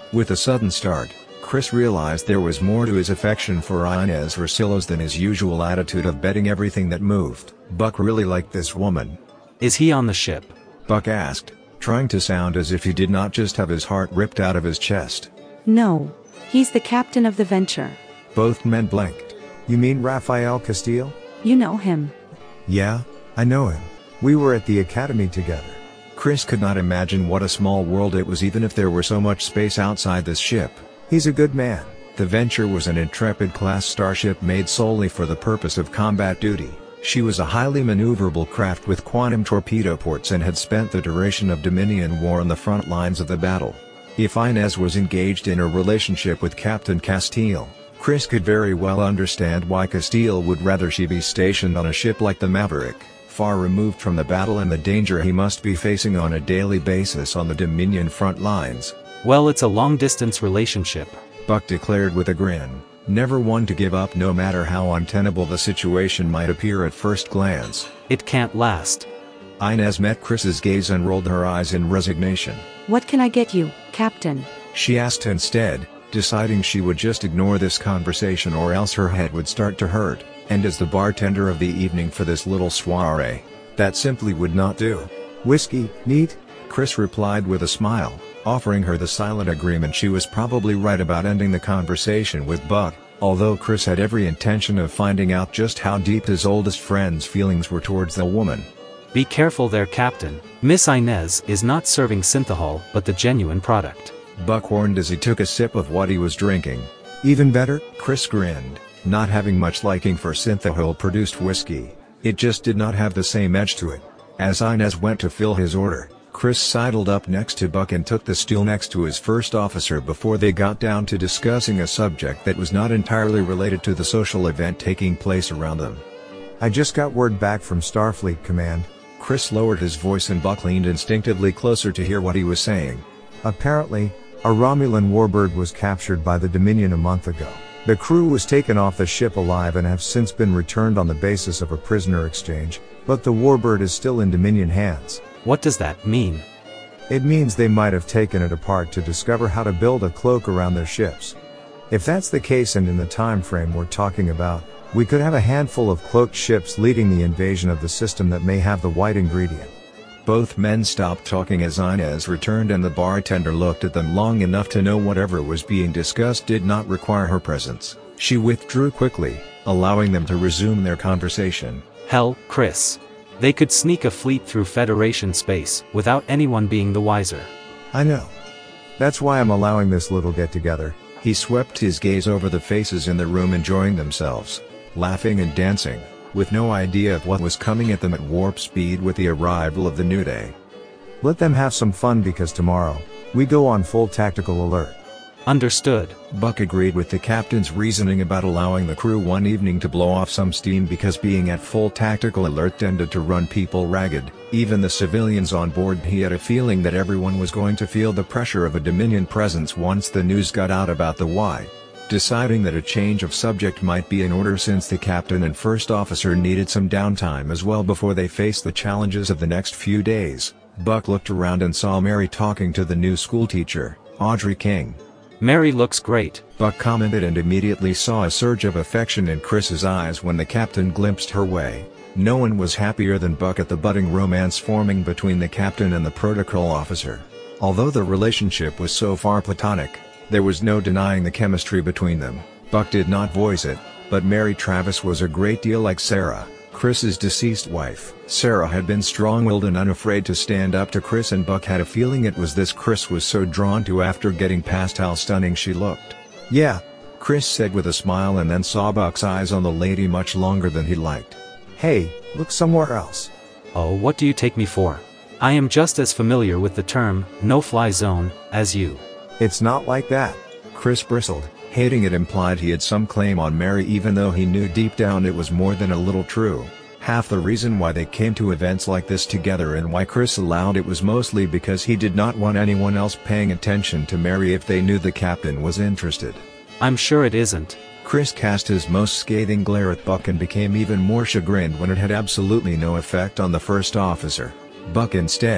Speaker 2: With a sudden start, Chris realized there was more to his affection for Inez Rosillos than his usual attitude of betting everything that moved. Buck really liked this woman.
Speaker 5: Is he on the ship?
Speaker 2: Buck asked, trying to sound as if he did not just have his heart ripped out of his chest.
Speaker 9: No. He's the captain of the Venture.
Speaker 2: Both men blinked.
Speaker 6: You mean Rafael Castile?
Speaker 9: You know him.
Speaker 6: Yeah, I know him. We were at the academy together.
Speaker 2: Chris could not imagine what a small world it was even if there were so much space outside this ship.
Speaker 6: He's a good man.
Speaker 2: The Venture was an Intrepid-class starship made solely for the purpose of combat duty. She was a highly maneuverable craft with quantum torpedo ports and had spent the duration of Dominion War on the front lines of the battle. If Inez was engaged in a relationship with Captain Castile, Chris could very well understand why Castile would rather she be stationed on a ship like the Maverick, far removed from the battle and the danger he must be facing on a daily basis on the Dominion front lines.
Speaker 5: Well, it's a long-distance relationship,
Speaker 2: Buck declared with a grin, never one to give up no matter how untenable the situation might appear at first glance.
Speaker 5: It can't last.
Speaker 2: Inez met Chris's gaze and rolled her eyes in resignation.
Speaker 9: What can I get you, Captain?
Speaker 2: She asked instead, deciding she would just ignore this conversation or else her head would start to hurt, and as the bartender of the evening for this little soiree, that simply would not do.
Speaker 6: Whiskey, neat?
Speaker 2: Chris replied with a smile, offering her the silent agreement she was probably right about ending the conversation with Buck, although Chris had every intention of finding out just how deep his oldest friend's feelings were towards the woman.
Speaker 5: Be careful there, Captain. Miss Inez is not serving synthahol but the genuine product.
Speaker 2: Buck warned as he took a sip of what he was drinking.
Speaker 6: Even better?
Speaker 2: Chris grinned, not having much liking for synthahol-produced whiskey. It just did not have the same edge to it. As Inez went to fill his order, Chris sidled up next to Buck and took the stool next to his first officer before they got down to discussing a subject that was not entirely related to the social event taking place around them.
Speaker 6: I just got word back from Starfleet Command.
Speaker 2: Chris lowered his voice and Buck leaned instinctively closer to hear what he was saying.
Speaker 6: Apparently, a Romulan warbird was captured by the Dominion a month ago. The crew was taken off the ship alive and have since been returned on the basis of a prisoner exchange, but the warbird is still in Dominion hands.
Speaker 5: What does that mean?
Speaker 6: It means they might have taken it apart to discover how to build a cloak around their ships. If that's the case and in the time frame we're talking about, we could have a handful of cloaked ships leading the invasion of the system that may have the white ingredient.
Speaker 2: Both men stopped talking as Inez returned and the bartender looked at them long enough to know whatever was being discussed did not require her presence. She withdrew quickly, allowing them to resume their conversation.
Speaker 5: Hell, Chris. They could sneak a fleet through Federation space without anyone being the wiser.
Speaker 6: I know. That's why I'm allowing this little get-together.
Speaker 2: He swept his gaze over the faces in the room enjoying themselves, laughing and dancing, with no idea of what was coming at them at warp speed with the arrival of the new day.
Speaker 6: Let them have some fun because tomorrow, we go on full tactical alert.
Speaker 5: Understood.
Speaker 2: Buck agreed with the captain's reasoning about allowing the crew one evening to blow off some steam because being at full tactical alert tended to run people ragged, even the civilians on board. He had a feeling that everyone was going to feel the pressure of a Dominion presence once the news got out about the why. Deciding that a change of subject might be in order since the captain and first officer needed some downtime as well before they faced the challenges of the next few days, Buck looked around and saw Mary talking to the new schoolteacher, Audrey King.
Speaker 5: Mary looks great,
Speaker 2: Buck commented and immediately saw a surge of affection in Chris's eyes when the captain glimpsed her way. No one was happier than Buck at the budding romance forming between the captain and the protocol officer. Although the relationship was so far platonic, there was no denying the chemistry between them. Buck did not voice it, but Mary Travis was a great deal like Sarah, Chris's deceased wife. Sarah had been strong-willed and unafraid to stand up to Chris, and Buck had a feeling it was this Chris was so drawn to after getting past how stunning she looked.
Speaker 6: Yeah,
Speaker 2: Chris said with a smile and then saw Buck's eyes on the lady much longer than he liked.
Speaker 6: Hey, look somewhere else.
Speaker 5: Oh, what do you take me for? I am just as familiar with the term, no-fly zone, as you.
Speaker 6: It's not like that.
Speaker 2: Chris bristled, hating it implied he had some claim on Mary even though he knew deep down it was more than a little true. Half the reason why they came to events like this together and why Chris allowed it was mostly because he did not want anyone else paying attention to Mary if they knew the captain was interested.
Speaker 5: I'm sure it isn't.
Speaker 2: Chris cast his most scathing glare at Buck and became even more chagrined when it had absolutely no effect on the first officer. Buck instead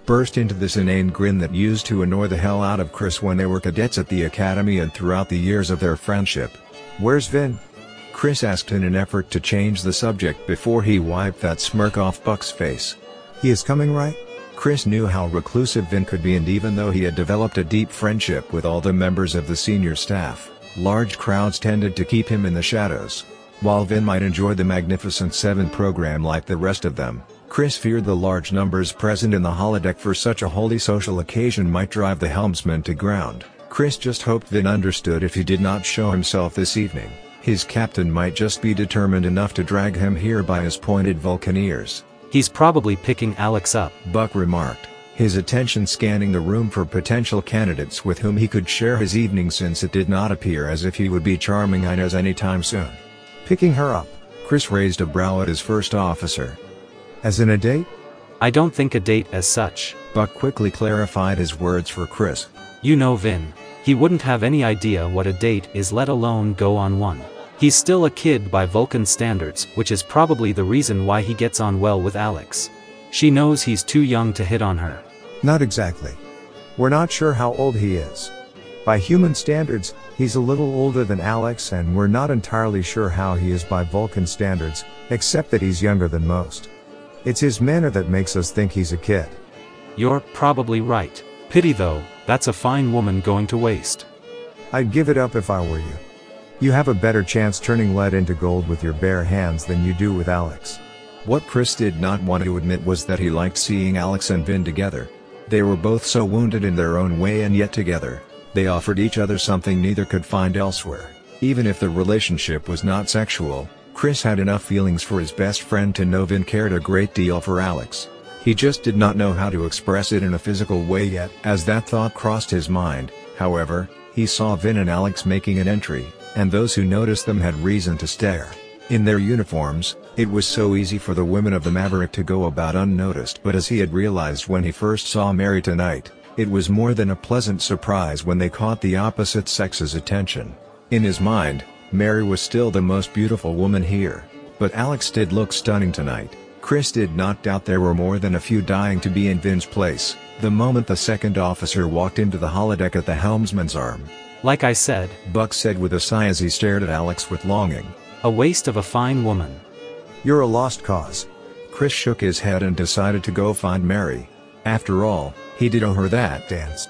Speaker 2: burst into this inane grin that used to annoy the hell out of Chris when they were cadets at the academy and throughout the years of their friendship.
Speaker 6: "Where's Vin?"
Speaker 2: Chris asked in an effort to change the subject before he wiped that smirk off Buck's face.
Speaker 6: "He is coming, right?"
Speaker 2: Chris knew how reclusive Vin could be, and even though he had developed a deep friendship with all the members of the senior staff, large crowds tended to keep him in the shadows. While Vin might enjoy the Magnificent Seven program like the rest of them, Chris feared the large numbers present in the holodeck for such a holy social occasion might drive the helmsman to ground. Chris just hoped Vin understood if he did not show himself this evening, his captain might just be determined enough to drag him here by his pointed Vulcan ears.
Speaker 5: "He's probably picking Alex up,"
Speaker 2: Buck remarked, his attention scanning the room for potential candidates with whom he could share his evening, since it did not appear as if he would be charming Inez anytime soon.
Speaker 6: "Picking her up?"
Speaker 2: Chris raised a brow at his first officer.
Speaker 6: "As in a date?"
Speaker 5: "I don't think a date as such."
Speaker 2: Buck quickly clarified his words for Chris.
Speaker 5: "You know Vin. He wouldn't have any idea what a date is, let alone go on one. He's still a kid by Vulcan standards, which is probably the reason why he gets on well with Alex. She knows he's too young to hit on her."
Speaker 6: "Not exactly. We're not sure how old he is. By human standards, he's a little older than Alex, and we're not entirely sure how he is by Vulcan standards, except that he's younger than most. It's his manner that makes us think he's a kid."
Speaker 5: "You're probably right. Pity though, that's a fine woman going to waste."
Speaker 6: "I'd give it up if I were you. You have a better chance turning lead into gold with your bare hands than you do with Alex."
Speaker 2: What Chris did not want to admit was that he liked seeing Alex and Vin together. They were both so wounded in their own way, and yet together, they offered each other something neither could find elsewhere. Even if the relationship was not sexual, Chris had enough feelings for his best friend to know Vin cared a great deal for Alex. He just did not know how to express it in a physical way yet. As that thought crossed his mind, however, he saw Vin and Alex making an entry, and those who noticed them had reason to stare. In their uniforms, it was so easy for the women of the Maverick to go about unnoticed, but as he had realized when he first saw Mary tonight, it was more than a pleasant surprise when they caught the opposite sex's attention. In his mind, Mary was still the most beautiful woman here, but Alex did look stunning tonight. Chris did not doubt there were more than a few dying to be in Vin's place, the moment the second officer walked into the holodeck at the helmsman's arm.
Speaker 5: "Like I said,"
Speaker 2: Buck said with a sigh as he stared at Alex with longing.
Speaker 5: "A waste of a fine woman."
Speaker 6: "You're a lost cause."
Speaker 2: Chris shook his head and decided to go find Mary. After all, he did owe her that dance.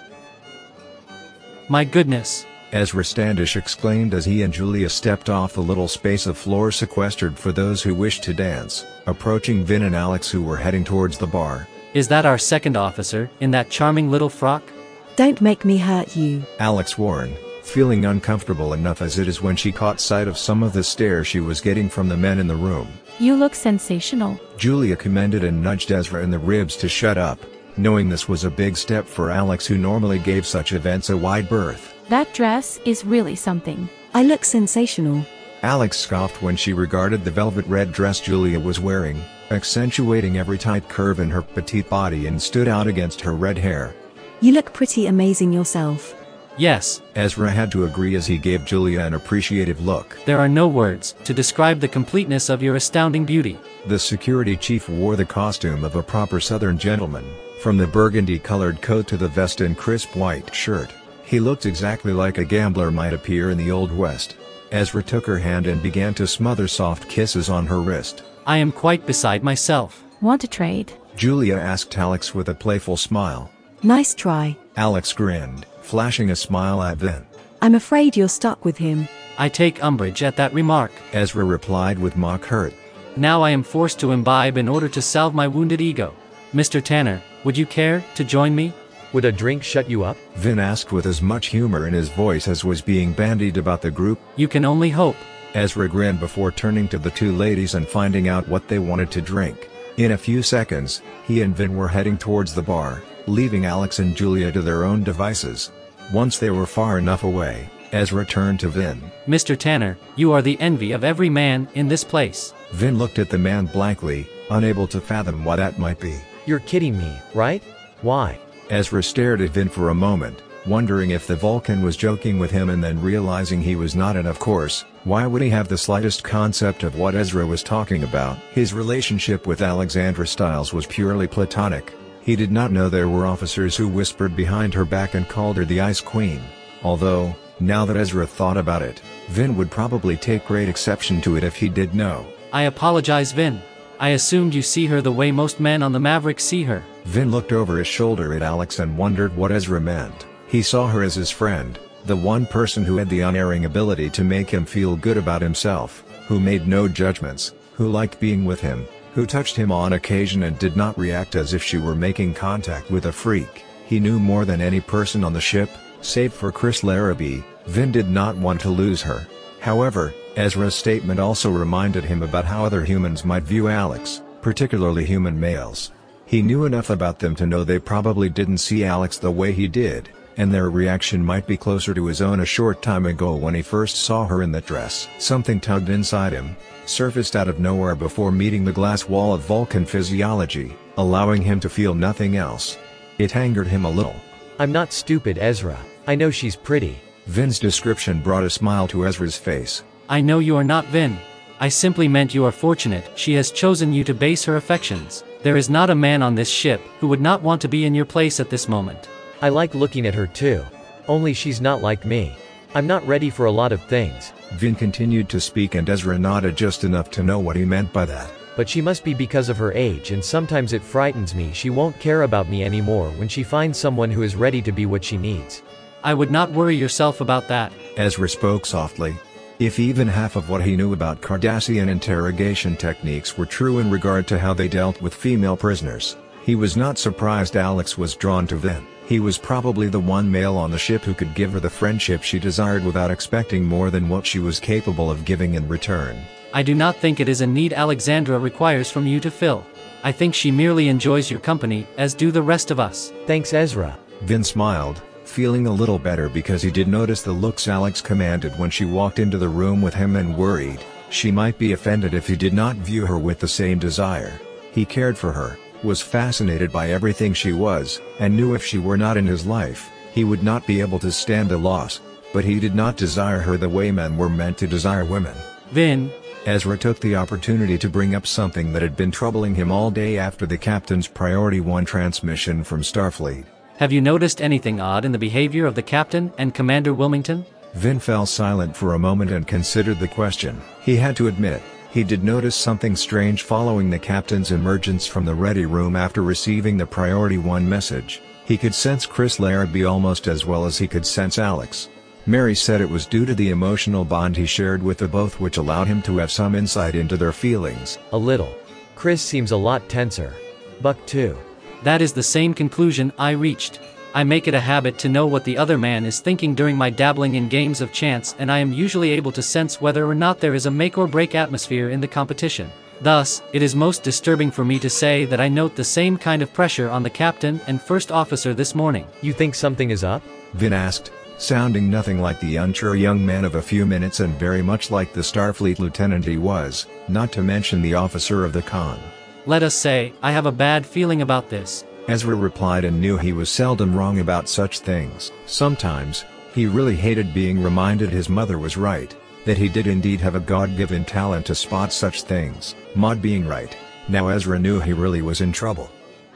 Speaker 10: "My goodness!"
Speaker 2: Ezra Standish exclaimed as he and Julia stepped off the little space of floor sequestered for those who wished to dance, approaching Vin and Alex, who were heading towards the bar.
Speaker 10: "Is that our second officer, in that charming little frock?"
Speaker 3: "Don't make me hurt you,"
Speaker 2: Alex warned, feeling uncomfortable enough as it is when she caught sight of some of the stare she was getting from the men in the room.
Speaker 11: "You look sensational."
Speaker 2: Julia commended and nudged Ezra in the ribs to shut up, knowing this was a big step for Alex, who normally gave such events a wide berth.
Speaker 11: "That dress is really something."
Speaker 3: "I look sensational."
Speaker 2: Alex scoffed when she regarded the velvet red dress Julia was wearing, accentuating every tight curve in her petite body, and stood out against her red hair.
Speaker 3: "You look pretty amazing yourself."
Speaker 10: "Yes,"
Speaker 2: Ezra had to agree as he gave Julia an appreciative look.
Speaker 10: "There are no words to describe the completeness of your astounding beauty."
Speaker 2: The security chief wore the costume of a proper Southern gentleman, from the burgundy-colored coat to the vest and crisp white shirt. He looked exactly like a gambler might appear in the Old West. Ezra took her hand and began to smother soft kisses on her wrist.
Speaker 10: "I am quite beside myself."
Speaker 11: "Want to trade?"
Speaker 2: Julia asked Alex with a playful smile.
Speaker 3: "Nice try."
Speaker 2: Alex grinned, flashing a smile at Vin.
Speaker 3: "I'm afraid you're stuck with him."
Speaker 10: "I take umbrage at that remark,"
Speaker 2: Ezra replied with mock hurt.
Speaker 10: "Now I am forced to imbibe in order to salve my wounded ego. Mister Tanner, would you care to join me?"
Speaker 7: "Would a drink shut you up?"
Speaker 2: Vin asked with as much humor in his voice as was being bandied about the group.
Speaker 10: "You can only hope."
Speaker 2: Ezra grinned before turning to the two ladies and finding out what they wanted to drink. In a few seconds, he and Vin were heading towards the bar, leaving Alex and Julia to their own devices. Once they were far enough away, Ezra turned to Vin.
Speaker 10: "Mister Tanner, you are the envy of every man in this place."
Speaker 2: Vin looked at the man blankly, unable to fathom what that might be.
Speaker 7: "You're kidding me, right? Why?"
Speaker 2: Ezra stared at Vin for a moment, wondering if the Vulcan was joking with him, and then realizing he was not, and of course, why would he have the slightest concept of what Ezra was talking about? His relationship with Alexandra Stiles was purely platonic. He did not know there were officers who whispered behind her back and called her the Ice Queen, although, now that Ezra thought about it, Vin would probably take great exception to it if he did know.
Speaker 10: I apologize, Vin. I assumed you see her the way most men on the Maverick see her.
Speaker 2: Vin looked over his shoulder at Alex and wondered what Ezra meant. He saw her as his friend, the one person who had the unerring ability to make him feel good about himself, who made no judgments, who liked being with him, who touched him on occasion and did not react as if she were making contact with a freak. He knew more than any person on the ship, save for Chris Larrabee. Vin did not want to lose her. However, Ezra's statement also reminded him about how other humans might view Alex, particularly human males. He knew enough about them to know they probably didn't see Alex the way he did, and their reaction might be closer to his own a short time ago when he first saw her in that dress. Something tugged inside him, surfaced out of nowhere before meeting the glass wall of Vulcan physiology, allowing him to feel nothing else. It angered him a little.
Speaker 7: I'm not stupid, Ezra. I know she's pretty.
Speaker 2: Vin's description brought a smile to Ezra's face.
Speaker 10: I know you are not Vin. I simply meant you are fortunate she has chosen you to base her affections. There is not a man on this ship who would not want to be in your place at this moment.
Speaker 7: I like looking at her too. Only she's not like me. I'm not ready for a lot of things.
Speaker 2: Vin continued to speak and Ezra nodded just enough to know what he meant by that.
Speaker 7: But she must be because of her age, and sometimes it frightens me she won't care about me anymore when she finds someone who is ready to be what she needs.
Speaker 10: I would not worry yourself about that.
Speaker 2: Ezra spoke softly. If even half of what he knew about Cardassian interrogation techniques were true in regard to how they dealt with female prisoners, he was not surprised Alex was drawn to Vin. He was probably the one male on the ship who could give her the friendship she desired without expecting more than what she was capable of giving in return.
Speaker 10: I do not think it is a need Alexandra requires from you to fill. I think she merely enjoys your company, as do the rest of us.
Speaker 7: Thanks, Ezra.
Speaker 2: Vin smiled, feeling a little better because he did notice the looks Alex commanded when she walked into the room with him and worried she might be offended if he did not view her with the same desire. He cared for her, was fascinated by everything she was, and knew if she were not in his life, he would not be able to stand the loss, but he did not desire her the way men were meant to desire women.
Speaker 10: Vin.
Speaker 2: Ezra took the opportunity to bring up something that had been troubling him all day after the captain's Priority One transmission from Starfleet.
Speaker 10: Have you noticed anything odd in the behavior of the captain and Commander Wilmington?
Speaker 2: Vin fell silent for a moment and considered the question. He had to admit, he did notice something strange following the captain's emergence from the ready room after receiving the Priority One message. He could sense Chris Larrabee almost as well as he could sense Alex. Mary said it was due to the emotional bond he shared with the both, which allowed him to have some insight into their feelings.
Speaker 7: A little. Chris seems a lot tenser. Buck too.
Speaker 10: That is the same conclusion I reached. I make it a habit to know what the other man is thinking during my dabbling in games of chance, and I am usually able to sense whether or not there is a make-or-break atmosphere in the competition. Thus, it is most disturbing for me to say that I note the same kind of pressure on the captain and first officer this morning.
Speaker 7: You think something is up?
Speaker 2: Vin asked, sounding nothing like the unsure young man of a few minutes and very much like the Starfleet lieutenant he was, not to mention the officer of the con.
Speaker 10: Let us say, I have a bad feeling about this.
Speaker 2: Ezra replied and knew he was seldom wrong about such things. Sometimes, he really hated being reminded his mother was right, that he did indeed have a God-given talent to spot such things, Maud being right. Now Ezra knew he really was in trouble.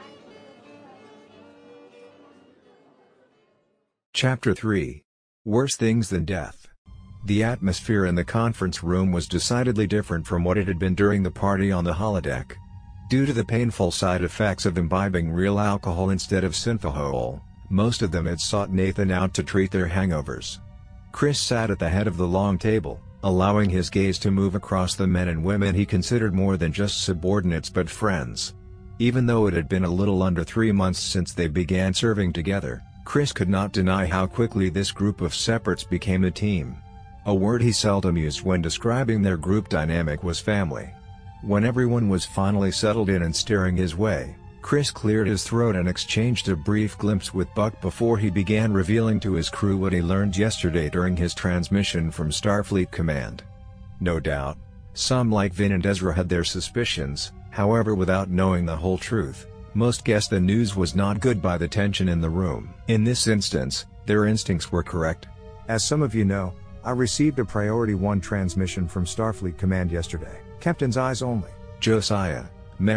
Speaker 2: Chapter three. Worse Things Than Death. The atmosphere in the conference room was decidedly different from what it had been during the party on the holodeck. Due to the painful side effects of imbibing real alcohol instead of synthahol, most of them had sought Nathan out to treat their hangovers. Chris sat at the head of the long table, allowing his gaze to move across the men and women he considered more than just subordinates but friends. Even though it had been a little under three months since they began serving together, Chris could not deny how quickly this group of separates became a team. A word he seldom used when describing their group dynamic was family. When everyone was finally settled in and staring his way, Chris cleared his throat and exchanged a brief glimpse with Buck before he began revealing to his crew what he learned yesterday during his transmission from Starfleet Command. No doubt, some like Vin and Ezra had their suspicions, however, without knowing the whole truth, most guessed the news was not good by the tension in the room. In this instance, their instincts were correct.
Speaker 6: As some of you know, I received a Priority One transmission from Starfleet Command yesterday. Captain's eyes only.
Speaker 2: Josiah, Mary,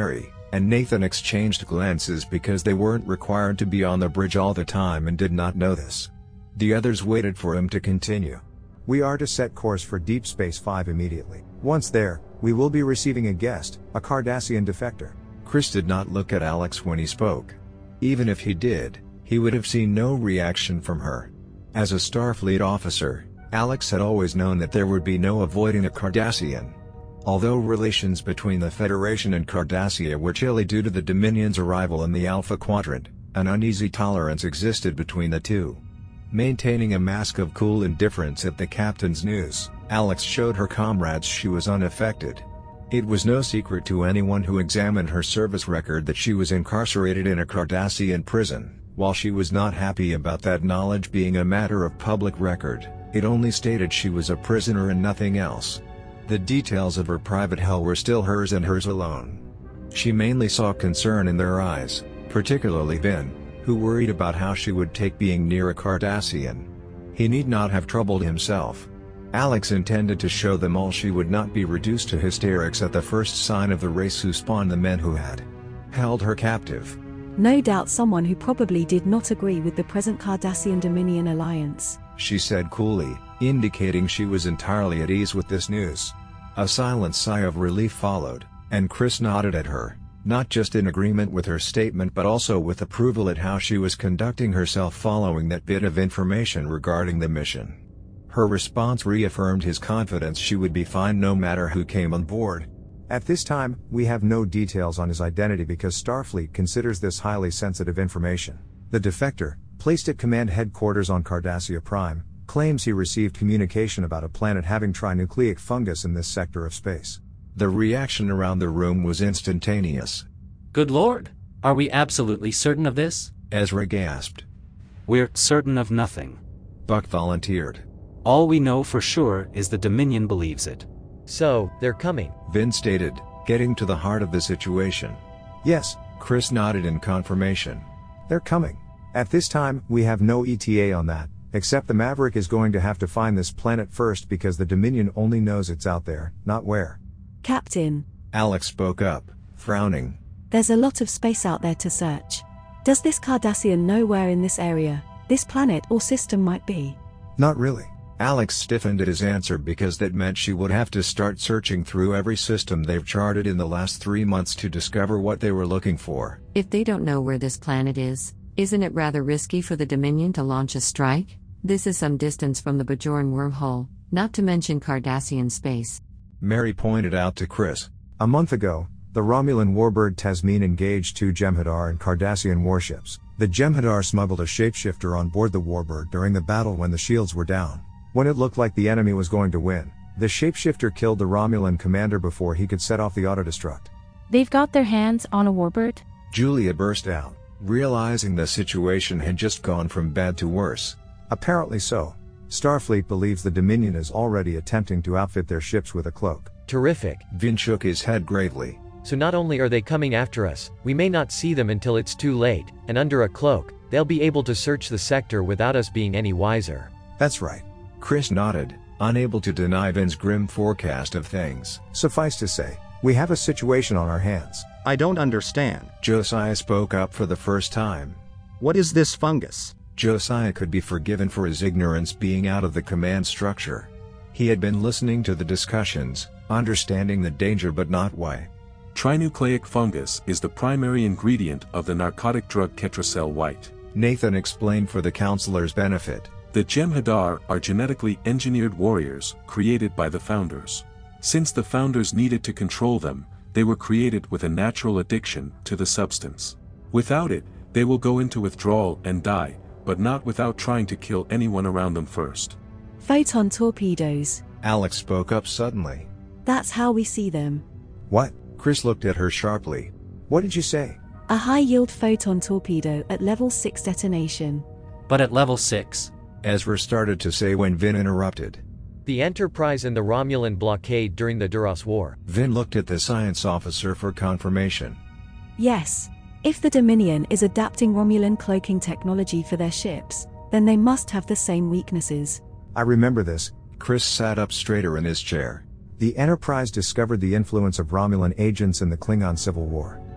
Speaker 2: and Nathan exchanged glances because they weren't required to be on the bridge all the time and did not know this. The others waited for him to continue.
Speaker 6: We are to set course for Deep Space Five immediately. Once there, we will be receiving a guest, a Cardassian defector.
Speaker 2: Chris did not look at Alex when he spoke. Even if he did, he would have seen no reaction from her. As a Starfleet officer, Alex had always known that there would be no avoiding a Cardassian. Although relations between the Federation and Cardassia were chilly due to the Dominion's arrival in the Alpha Quadrant, an uneasy tolerance existed between the two. Maintaining a mask of cool indifference at the captain's news, Alex showed her comrades she was unaffected. It was no secret to anyone who examined her service record that she was incarcerated in a Cardassian prison. While she was not happy about that knowledge being a matter of public record, it only stated she was a prisoner and nothing else. The details of her private hell were still hers and hers alone. She mainly saw concern in their eyes, particularly Vin, who worried about how she would take being near a Cardassian. He need not have troubled himself. Alex intended to show them all she would not be reduced to hysterics at the first sign of the race who spawned the men who had held her captive.
Speaker 3: No doubt someone who probably did not agree with the present Cardassian Dominion alliance,
Speaker 2: she said coolly, indicating she was entirely at ease with this news. A silent sigh of relief followed, and Chris nodded at her, not just in agreement with her statement but also with approval at how she was conducting herself following that bit of information regarding the mission. Her response reaffirmed his confidence she would be fine no matter who came on board.
Speaker 6: At this time, we have no details on his identity because Starfleet considers this highly sensitive information. The defector, placed at command headquarters on Cardassia Prime, claims he received communication about a planet having trinucleic fungus in this sector of space.
Speaker 2: The reaction around the room was instantaneous.
Speaker 10: Good Lord! Are we absolutely certain of this?
Speaker 2: Ezra gasped.
Speaker 5: We're certain of nothing.
Speaker 2: Buck volunteered.
Speaker 5: All we know for sure is the Dominion believes it.
Speaker 7: So, they're coming,
Speaker 2: Vin stated, getting to the heart of the situation.
Speaker 6: Yes,
Speaker 2: Chris nodded in confirmation.
Speaker 6: They're coming. At this time, we have no E T A on that, except the Maverick is going to have to find this planet first because the Dominion only knows it's out there, not where.
Speaker 3: Captain,
Speaker 2: Alex spoke up, frowning.
Speaker 3: There's a lot of space out there to search. Does this Cardassian know where in this area, this planet or system might be?
Speaker 6: Not really.
Speaker 2: Alex stiffened at his answer because that meant she would have to start searching through every system they've charted in the last three months to discover what they were looking for.
Speaker 8: If they don't know where this planet is, isn't it rather risky for the Dominion to launch a strike? This is some distance from the Bajoran wormhole, not to mention Cardassian space.
Speaker 2: Mary pointed out to Chris.
Speaker 6: A month ago, the Romulan warbird Tasmin engaged two Jem'Hadar and Cardassian warships. The Jem'Hadar smuggled a shapeshifter on board the warbird during the battle when the shields were down. When it looked like the enemy was going to win, the shapeshifter killed the Romulan commander before he could set off the autodestruct.
Speaker 11: They've got their hands on a warbird?
Speaker 2: Julia burst out, realizing the situation had just gone from bad to worse.
Speaker 6: Apparently so. Starfleet believes the Dominion is already attempting to outfit their ships with a cloak.
Speaker 7: Terrific.
Speaker 2: Vin shook his head gravely.
Speaker 7: So not only are they coming after us, we may not see them until it's too late, and under a cloak, they'll be able to search the sector without us being any wiser.
Speaker 6: That's right.
Speaker 2: Chris nodded, unable to deny Vin's grim forecast of things.
Speaker 6: Suffice to say, we have a situation on our hands.
Speaker 12: I don't understand.
Speaker 2: Josiah spoke up for the first time.
Speaker 12: What is this fungus?
Speaker 2: Josiah could be forgiven for his ignorance being out of the command structure. He had been listening to the discussions, understanding the danger but not why.
Speaker 4: Trinucleic fungus is the primary ingredient of the narcotic drug Ketracel White.
Speaker 2: Nathan explained for the counselor's benefit.
Speaker 4: The Jem'Hadar are genetically engineered warriors, created by the Founders. Since the Founders needed to control them, they were created with a natural addiction to the substance. Without it, they will go into withdrawal and die, but not without trying to kill anyone around them first.
Speaker 3: Photon torpedoes.
Speaker 2: Alex spoke up suddenly.
Speaker 3: That's how we see them.
Speaker 6: What?
Speaker 2: Chris looked at her sharply.
Speaker 6: What did you say?
Speaker 3: A high-yield photon torpedo at level six detonation.
Speaker 10: But at level six.
Speaker 2: Ezra started to say when Vin interrupted.
Speaker 7: The Enterprise and the Romulan blockade during the Duras War.
Speaker 2: Vin looked at the science officer for confirmation.
Speaker 3: Yes. If the Dominion is adapting Romulan cloaking technology for their ships, then they must have the same weaknesses.
Speaker 6: I remember this.
Speaker 2: Chris sat up straighter in his chair.
Speaker 6: The Enterprise discovered the influence of Romulan agents in the Klingon Civil War.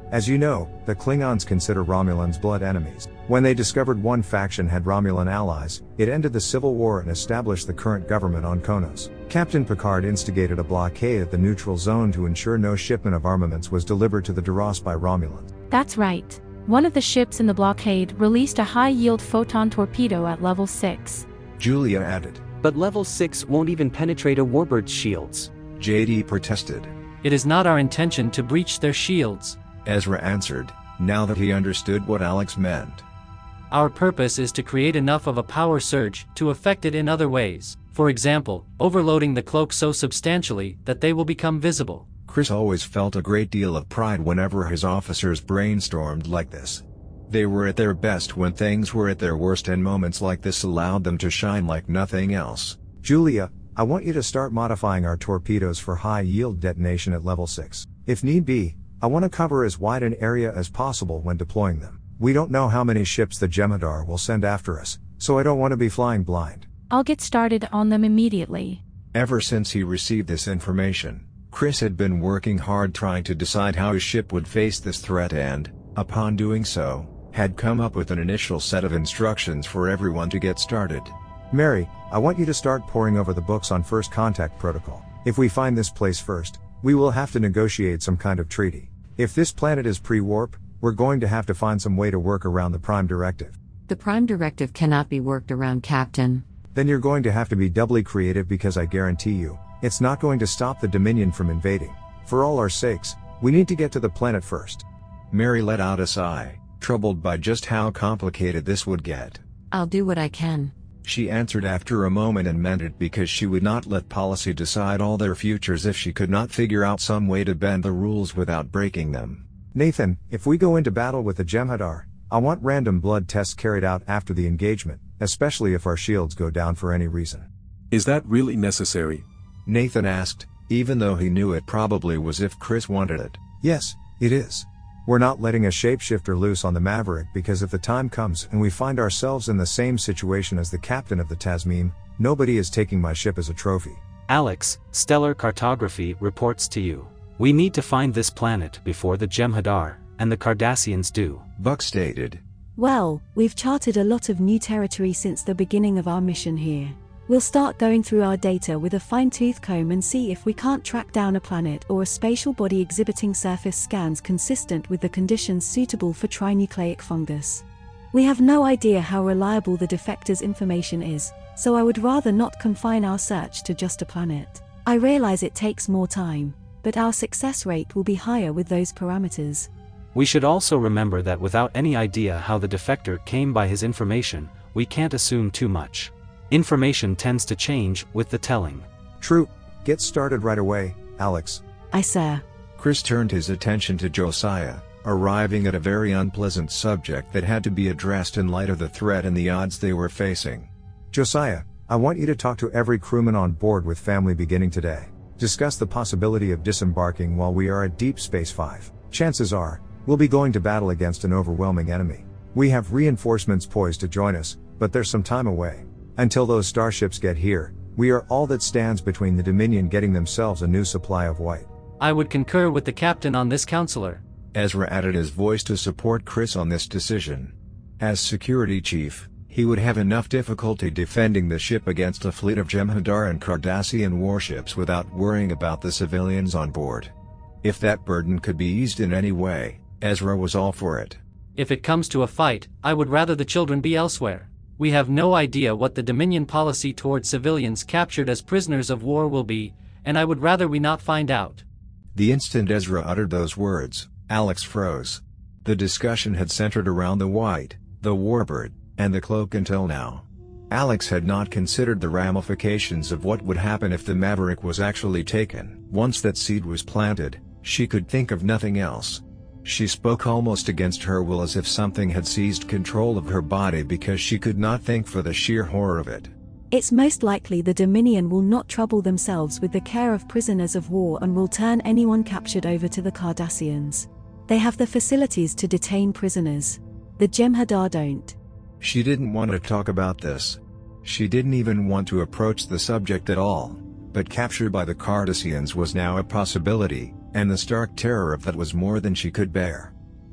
Speaker 6: As you know, the Klingons consider Romulans blood enemies. When they discovered one faction had Romulan allies, it ended the Civil War and established the current government on Konos. Captain Picard instigated a blockade at the neutral zone to ensure no shipment of armaments was delivered to the Duras by Romulans.
Speaker 11: That's right. One of the ships in the blockade released a high-yield photon torpedo at level six.
Speaker 2: Julia added.
Speaker 13: But level six won't even penetrate a warbird's shields.
Speaker 2: J D protested.
Speaker 10: It is not our intention to breach their shields.
Speaker 2: Ezra answered, now that he understood what Alex meant.
Speaker 10: Our purpose is to create enough of a power surge to affect it in other ways. For example, overloading the cloak so substantially that they will become visible.
Speaker 2: Chris always felt a great deal of pride whenever his officers brainstormed like this. They were at their best when things were at their worst, and moments like this allowed them to shine like nothing else.
Speaker 6: Julia, I want you to start modifying our torpedoes for high-yield detonation at level six. If need be, I want to cover as wide an area as possible when deploying them. We don't know how many ships the Jem'Hadar will send after us, so I don't want to be flying blind.
Speaker 11: I'll get started on them immediately.
Speaker 2: Ever since he received this information, Chris had been working hard trying to decide how his ship would face this threat and, upon doing so, had come up with an initial set of instructions for everyone to get started.
Speaker 6: Mary, I want you to start poring over the books on First Contact Protocol. If we find this place first, we will have to negotiate some kind of treaty. If this planet is pre-warp, we're going to have to find some way to work around the Prime Directive.
Speaker 8: The Prime Directive cannot be worked around, Captain.
Speaker 6: Then you're going to have to be doubly creative, because I guarantee you, it's not going to stop the Dominion from invading. For all our sakes, we need to get to the planet first.
Speaker 2: Mary let out a sigh, troubled by just how complicated this would get.
Speaker 8: I'll do what I can.
Speaker 2: She answered after a moment and meant it, because she would not let policy decide all their futures if she could not figure out some way to bend the rules without breaking them.
Speaker 6: Nathan, if we go into battle with the Jem'Hadar, I want random blood tests carried out after the engagement, especially if our shields go down for any reason.
Speaker 4: Is that really necessary?
Speaker 2: Nathan asked, even though he knew it probably was if Chris wanted it.
Speaker 6: Yes, it is. We're not letting a shapeshifter loose on the Maverick, because if the time comes and we find ourselves in the same situation as the captain of the Tasmim, nobody is taking my ship as a trophy.
Speaker 5: Alex, stellar cartography reports to you. We need to find this planet before the Jem'Hadar and the Cardassians do.
Speaker 2: Buck stated.
Speaker 3: Well, we've charted a lot of new territory since the beginning of our mission here. We'll start going through our data with a fine-tooth comb and see if we can't track down a planet or a spatial body exhibiting surface scans consistent with the conditions suitable for trinucleic fungus. We have no idea how reliable the defector's information is, so I would rather not confine our search to just a planet. I realize it takes more time, but our success rate will be higher with those parameters.
Speaker 5: We should also remember that without any idea how the defector came by his information, we can't assume too much. Information tends to change with the telling.
Speaker 6: True. Get started right away, Alex.
Speaker 3: Aye, sir.
Speaker 2: Chris turned his attention to Josiah, arriving at a very unpleasant subject that had to be addressed in light of the threat and the odds they were facing.
Speaker 6: Josiah, I want you to talk to every crewman on board with family beginning today. Discuss the possibility of disembarking while we are at Deep Space Five. Chances are, we'll be going to battle against an overwhelming enemy. We have reinforcements poised to join us, but there's some time away. Until those starships get here, we are all that stands between the Dominion getting themselves a new supply of white.
Speaker 10: I would concur with the captain on this, counselor.
Speaker 2: Ezra added his voice to support Chris on this decision. As security chief, he would have enough difficulty defending the ship against a fleet of Jem'Hadar and Cardassian warships without worrying about the civilians on board. If that burden could be eased in any way, Ezra was all for it.
Speaker 10: If it comes to a fight, I would rather the children be elsewhere. We have no idea what the Dominion policy towards civilians captured as prisoners of war will be, and I would rather we not find out.
Speaker 2: The instant Ezra uttered those words, Alex froze. The discussion had centered around the White, the Warbird, and the Cloak until now. Alex had not considered the ramifications of what would happen if the Maverick was actually taken. Once that seed was planted, she could think of nothing else. She spoke almost against her will, as if something had seized control of her body because she could not think for the sheer horror of it.
Speaker 3: It's most likely the Dominion will not trouble themselves with the care of prisoners of war and will turn anyone captured over to the Cardassians. They have the facilities to detain prisoners. The Jem'Hadar don't.
Speaker 2: She didn't want to talk about this. She didn't even want to approach the subject at all, but capture by the Cardassians was now a possibility, and the stark terror of that was more than she could bear.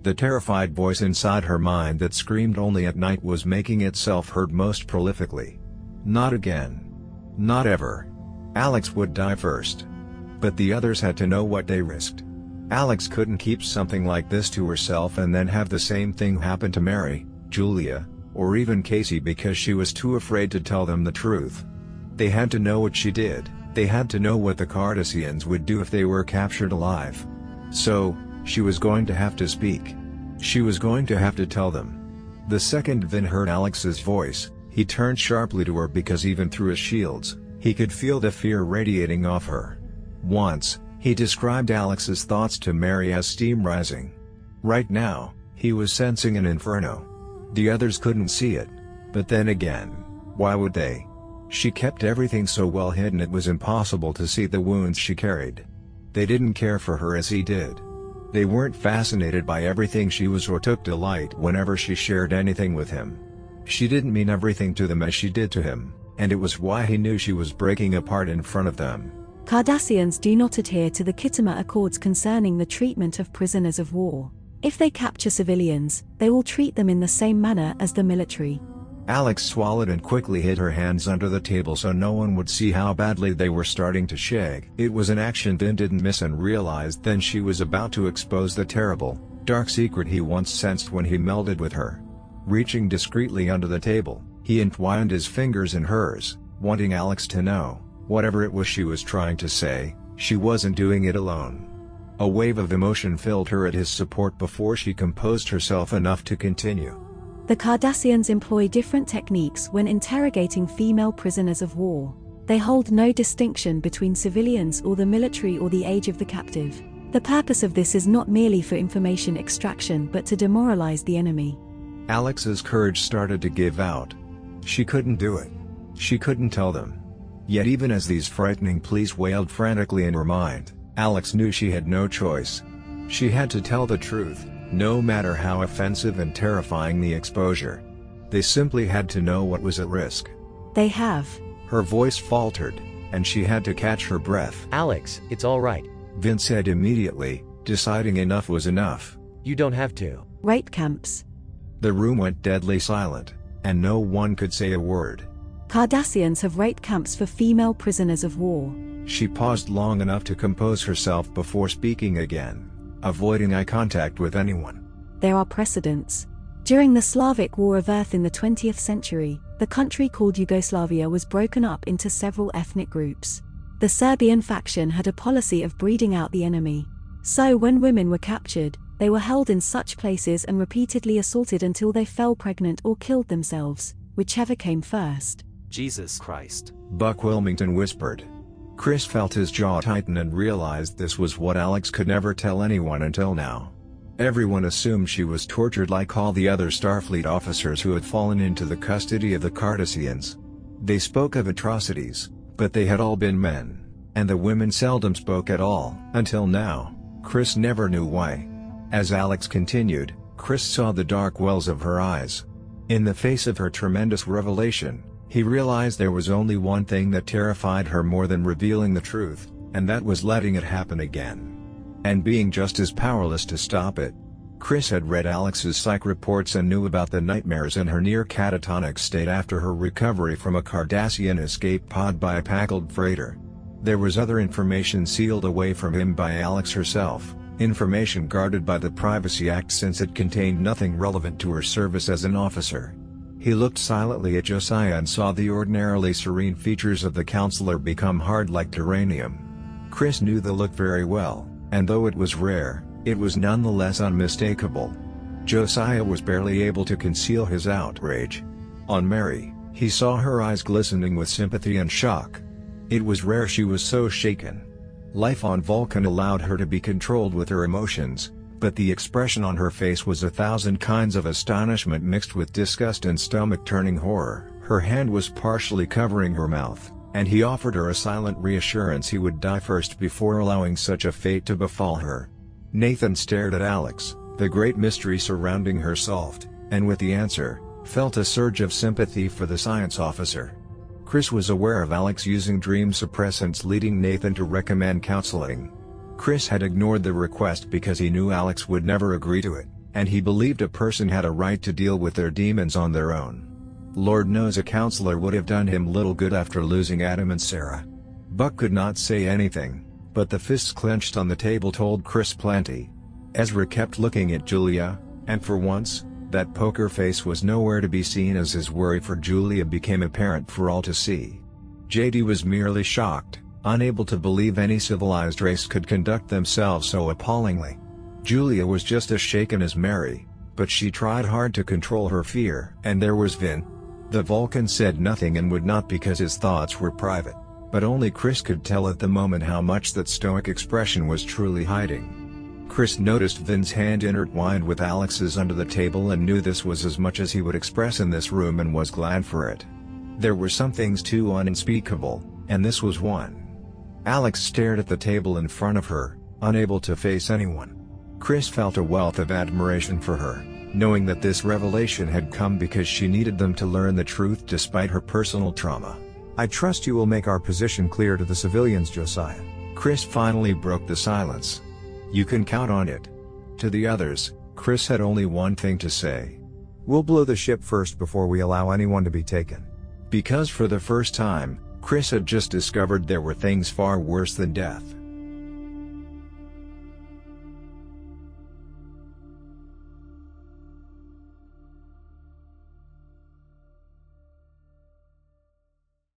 Speaker 2: The terrified voice inside her mind that screamed only at night was making itself heard most prolifically. Not again. Not ever. Alex would die first. But the others had to know what they risked. Alex couldn't keep something like this to herself and then have the same thing happen to Mary, Julia, or even Casey because she was too afraid to tell them the truth. They had to know what she did, they had to know what the Cardassians would do if they were captured alive. So, she was going to have to speak. She was going to have to tell them. The second Vin heard Alex's voice, he turned sharply to her because even through his shields, he could feel the fear radiating off her. Once, he described Alex's thoughts to Mary as steam rising. Right now, he was sensing an inferno. The others couldn't see it. But then again, why would they? She kept everything so well hidden it was impossible to see the wounds she carried. They didn't care for her as he did. They weren't fascinated by everything she was or took delight whenever she shared anything with him. She didn't mean everything to them as she did to him, and it was why he knew she was breaking apart in front of them.
Speaker 3: Cardassians do not adhere to the Khitomer Accords concerning the treatment of prisoners of war. If they capture civilians, they will treat them in the same manner as the military.
Speaker 2: Alex swallowed and quickly hid her hands under the table so no one would see how badly they were starting to shake. It was an action Vin didn't miss and realized then she was about to expose the terrible, dark secret he once sensed when he melded with her. Reaching discreetly under the table, he entwined his fingers in hers, wanting Alex to know, whatever it was she was trying to say, she wasn't doing it alone. A wave of emotion filled her at his support before she composed herself enough to continue.
Speaker 3: The Cardassians employ different techniques when interrogating female prisoners of war. They hold no distinction between civilians or the military or the age of the captive. The purpose of this is not merely for information extraction but to demoralize the enemy.
Speaker 2: Alex's courage started to give out. She couldn't do it. She couldn't tell them. Yet even as these frightening pleas wailed frantically in her mind, Alex knew she had no choice. She had to tell the truth, no matter how offensive and terrifying the exposure. They simply had to know what was at risk.
Speaker 3: They have.
Speaker 2: Her voice faltered, and she had to catch her breath.
Speaker 7: Alex, it's all right.
Speaker 2: Vin said immediately, deciding enough was enough.
Speaker 7: You don't have to.
Speaker 3: Rape camps.
Speaker 2: The room went deadly silent, and no one could say a word.
Speaker 3: Cardassians have rape camps for female prisoners of war.
Speaker 2: She paused long enough to compose herself before speaking again, avoiding eye contact with anyone.
Speaker 3: There are precedents. During the Slavic War of Earth in the twentieth century, the country called Yugoslavia was broken up into several ethnic groups. The Serbian faction had a policy of breeding out the enemy. So when women were captured, they were held in such places and repeatedly assaulted until they fell pregnant or killed themselves, whichever came first.
Speaker 5: Jesus Christ.
Speaker 2: Buck Wilmington whispered. Chris felt his jaw tighten and realized this was what Alex could never tell anyone until now. Everyone assumed she was tortured like all the other Starfleet officers who had fallen into the custody of the Cardassians. They spoke of atrocities, but they had all been men, and the women seldom spoke at all. Until now, Chris never knew why. As Alex continued, Chris saw the dark wells of her eyes. In the face of her tremendous revelation, he realized there was only one thing that terrified her more than revealing the truth, and that was letting it happen again. And being just as powerless to stop it. Chris had read Alex's psych reports and knew about the nightmares in her near catatonic state after her recovery from a Cardassian escape pod by a Packard freighter. There was other information sealed away from him by Alex herself, information guarded by the Privacy Act since it contained nothing relevant to her service as an officer. He looked silently at Josiah and saw the ordinarily serene features of the counselor become hard like uranium. Chris knew the look very well, and though it was rare, it was nonetheless unmistakable. Josiah was barely able to conceal his outrage. On Mary, he saw her eyes glistening with sympathy and shock. It was rare she was so shaken. Life on Vulcan allowed her to be controlled with her emotions, but the expression on her face was a thousand kinds of astonishment mixed with disgust and stomach-turning horror. Her hand was partially covering her mouth, and he offered her a silent reassurance he would die first before allowing such a fate to befall her. Nathan stared at Alex, the great mystery surrounding her solved, and with the answer, felt a surge of sympathy for the science officer. Chris was aware of Alex using dream suppressants, leading Nathan to recommend counseling. Chris had ignored the request because he knew Alex would never agree to it, and he believed a person had a right to deal with their demons on their own. Lord knows a counselor would have done him little good after losing Adam and Sarah. Buck could not say anything, but the fists clenched on the table told Chris plenty. Ezra kept looking at Julia, and for once, that poker face was nowhere to be seen as his worry for Julia became apparent for all to see. J D was merely shocked, unable to believe any civilized race could conduct themselves so appallingly. Julia was just as shaken as Mary, but she tried hard to control her fear. And there was Vin. The Vulcan said nothing and would not because his thoughts were private, but only Chris could tell at the moment how much that stoic expression was truly hiding. Chris noticed Vin's hand intertwined with Alex's under the table and knew this was as much as he would express in this room and was glad for it. There were some things too unspeakable, and this was one. Alex stared at the table in front of her, unable to face anyone. Chris felt a wealth of admiration for her, knowing that this revelation had come because she needed them to learn the truth despite her personal trauma.
Speaker 6: I trust you will make our position clear to the civilians, Josiah.
Speaker 2: Chris finally broke the silence. You can count on it. To the others, Chris had only one thing to say.
Speaker 6: We'll blow the ship first before we allow anyone to be taken.
Speaker 2: Because for the first time, Chris had just discovered there were things far worse than death.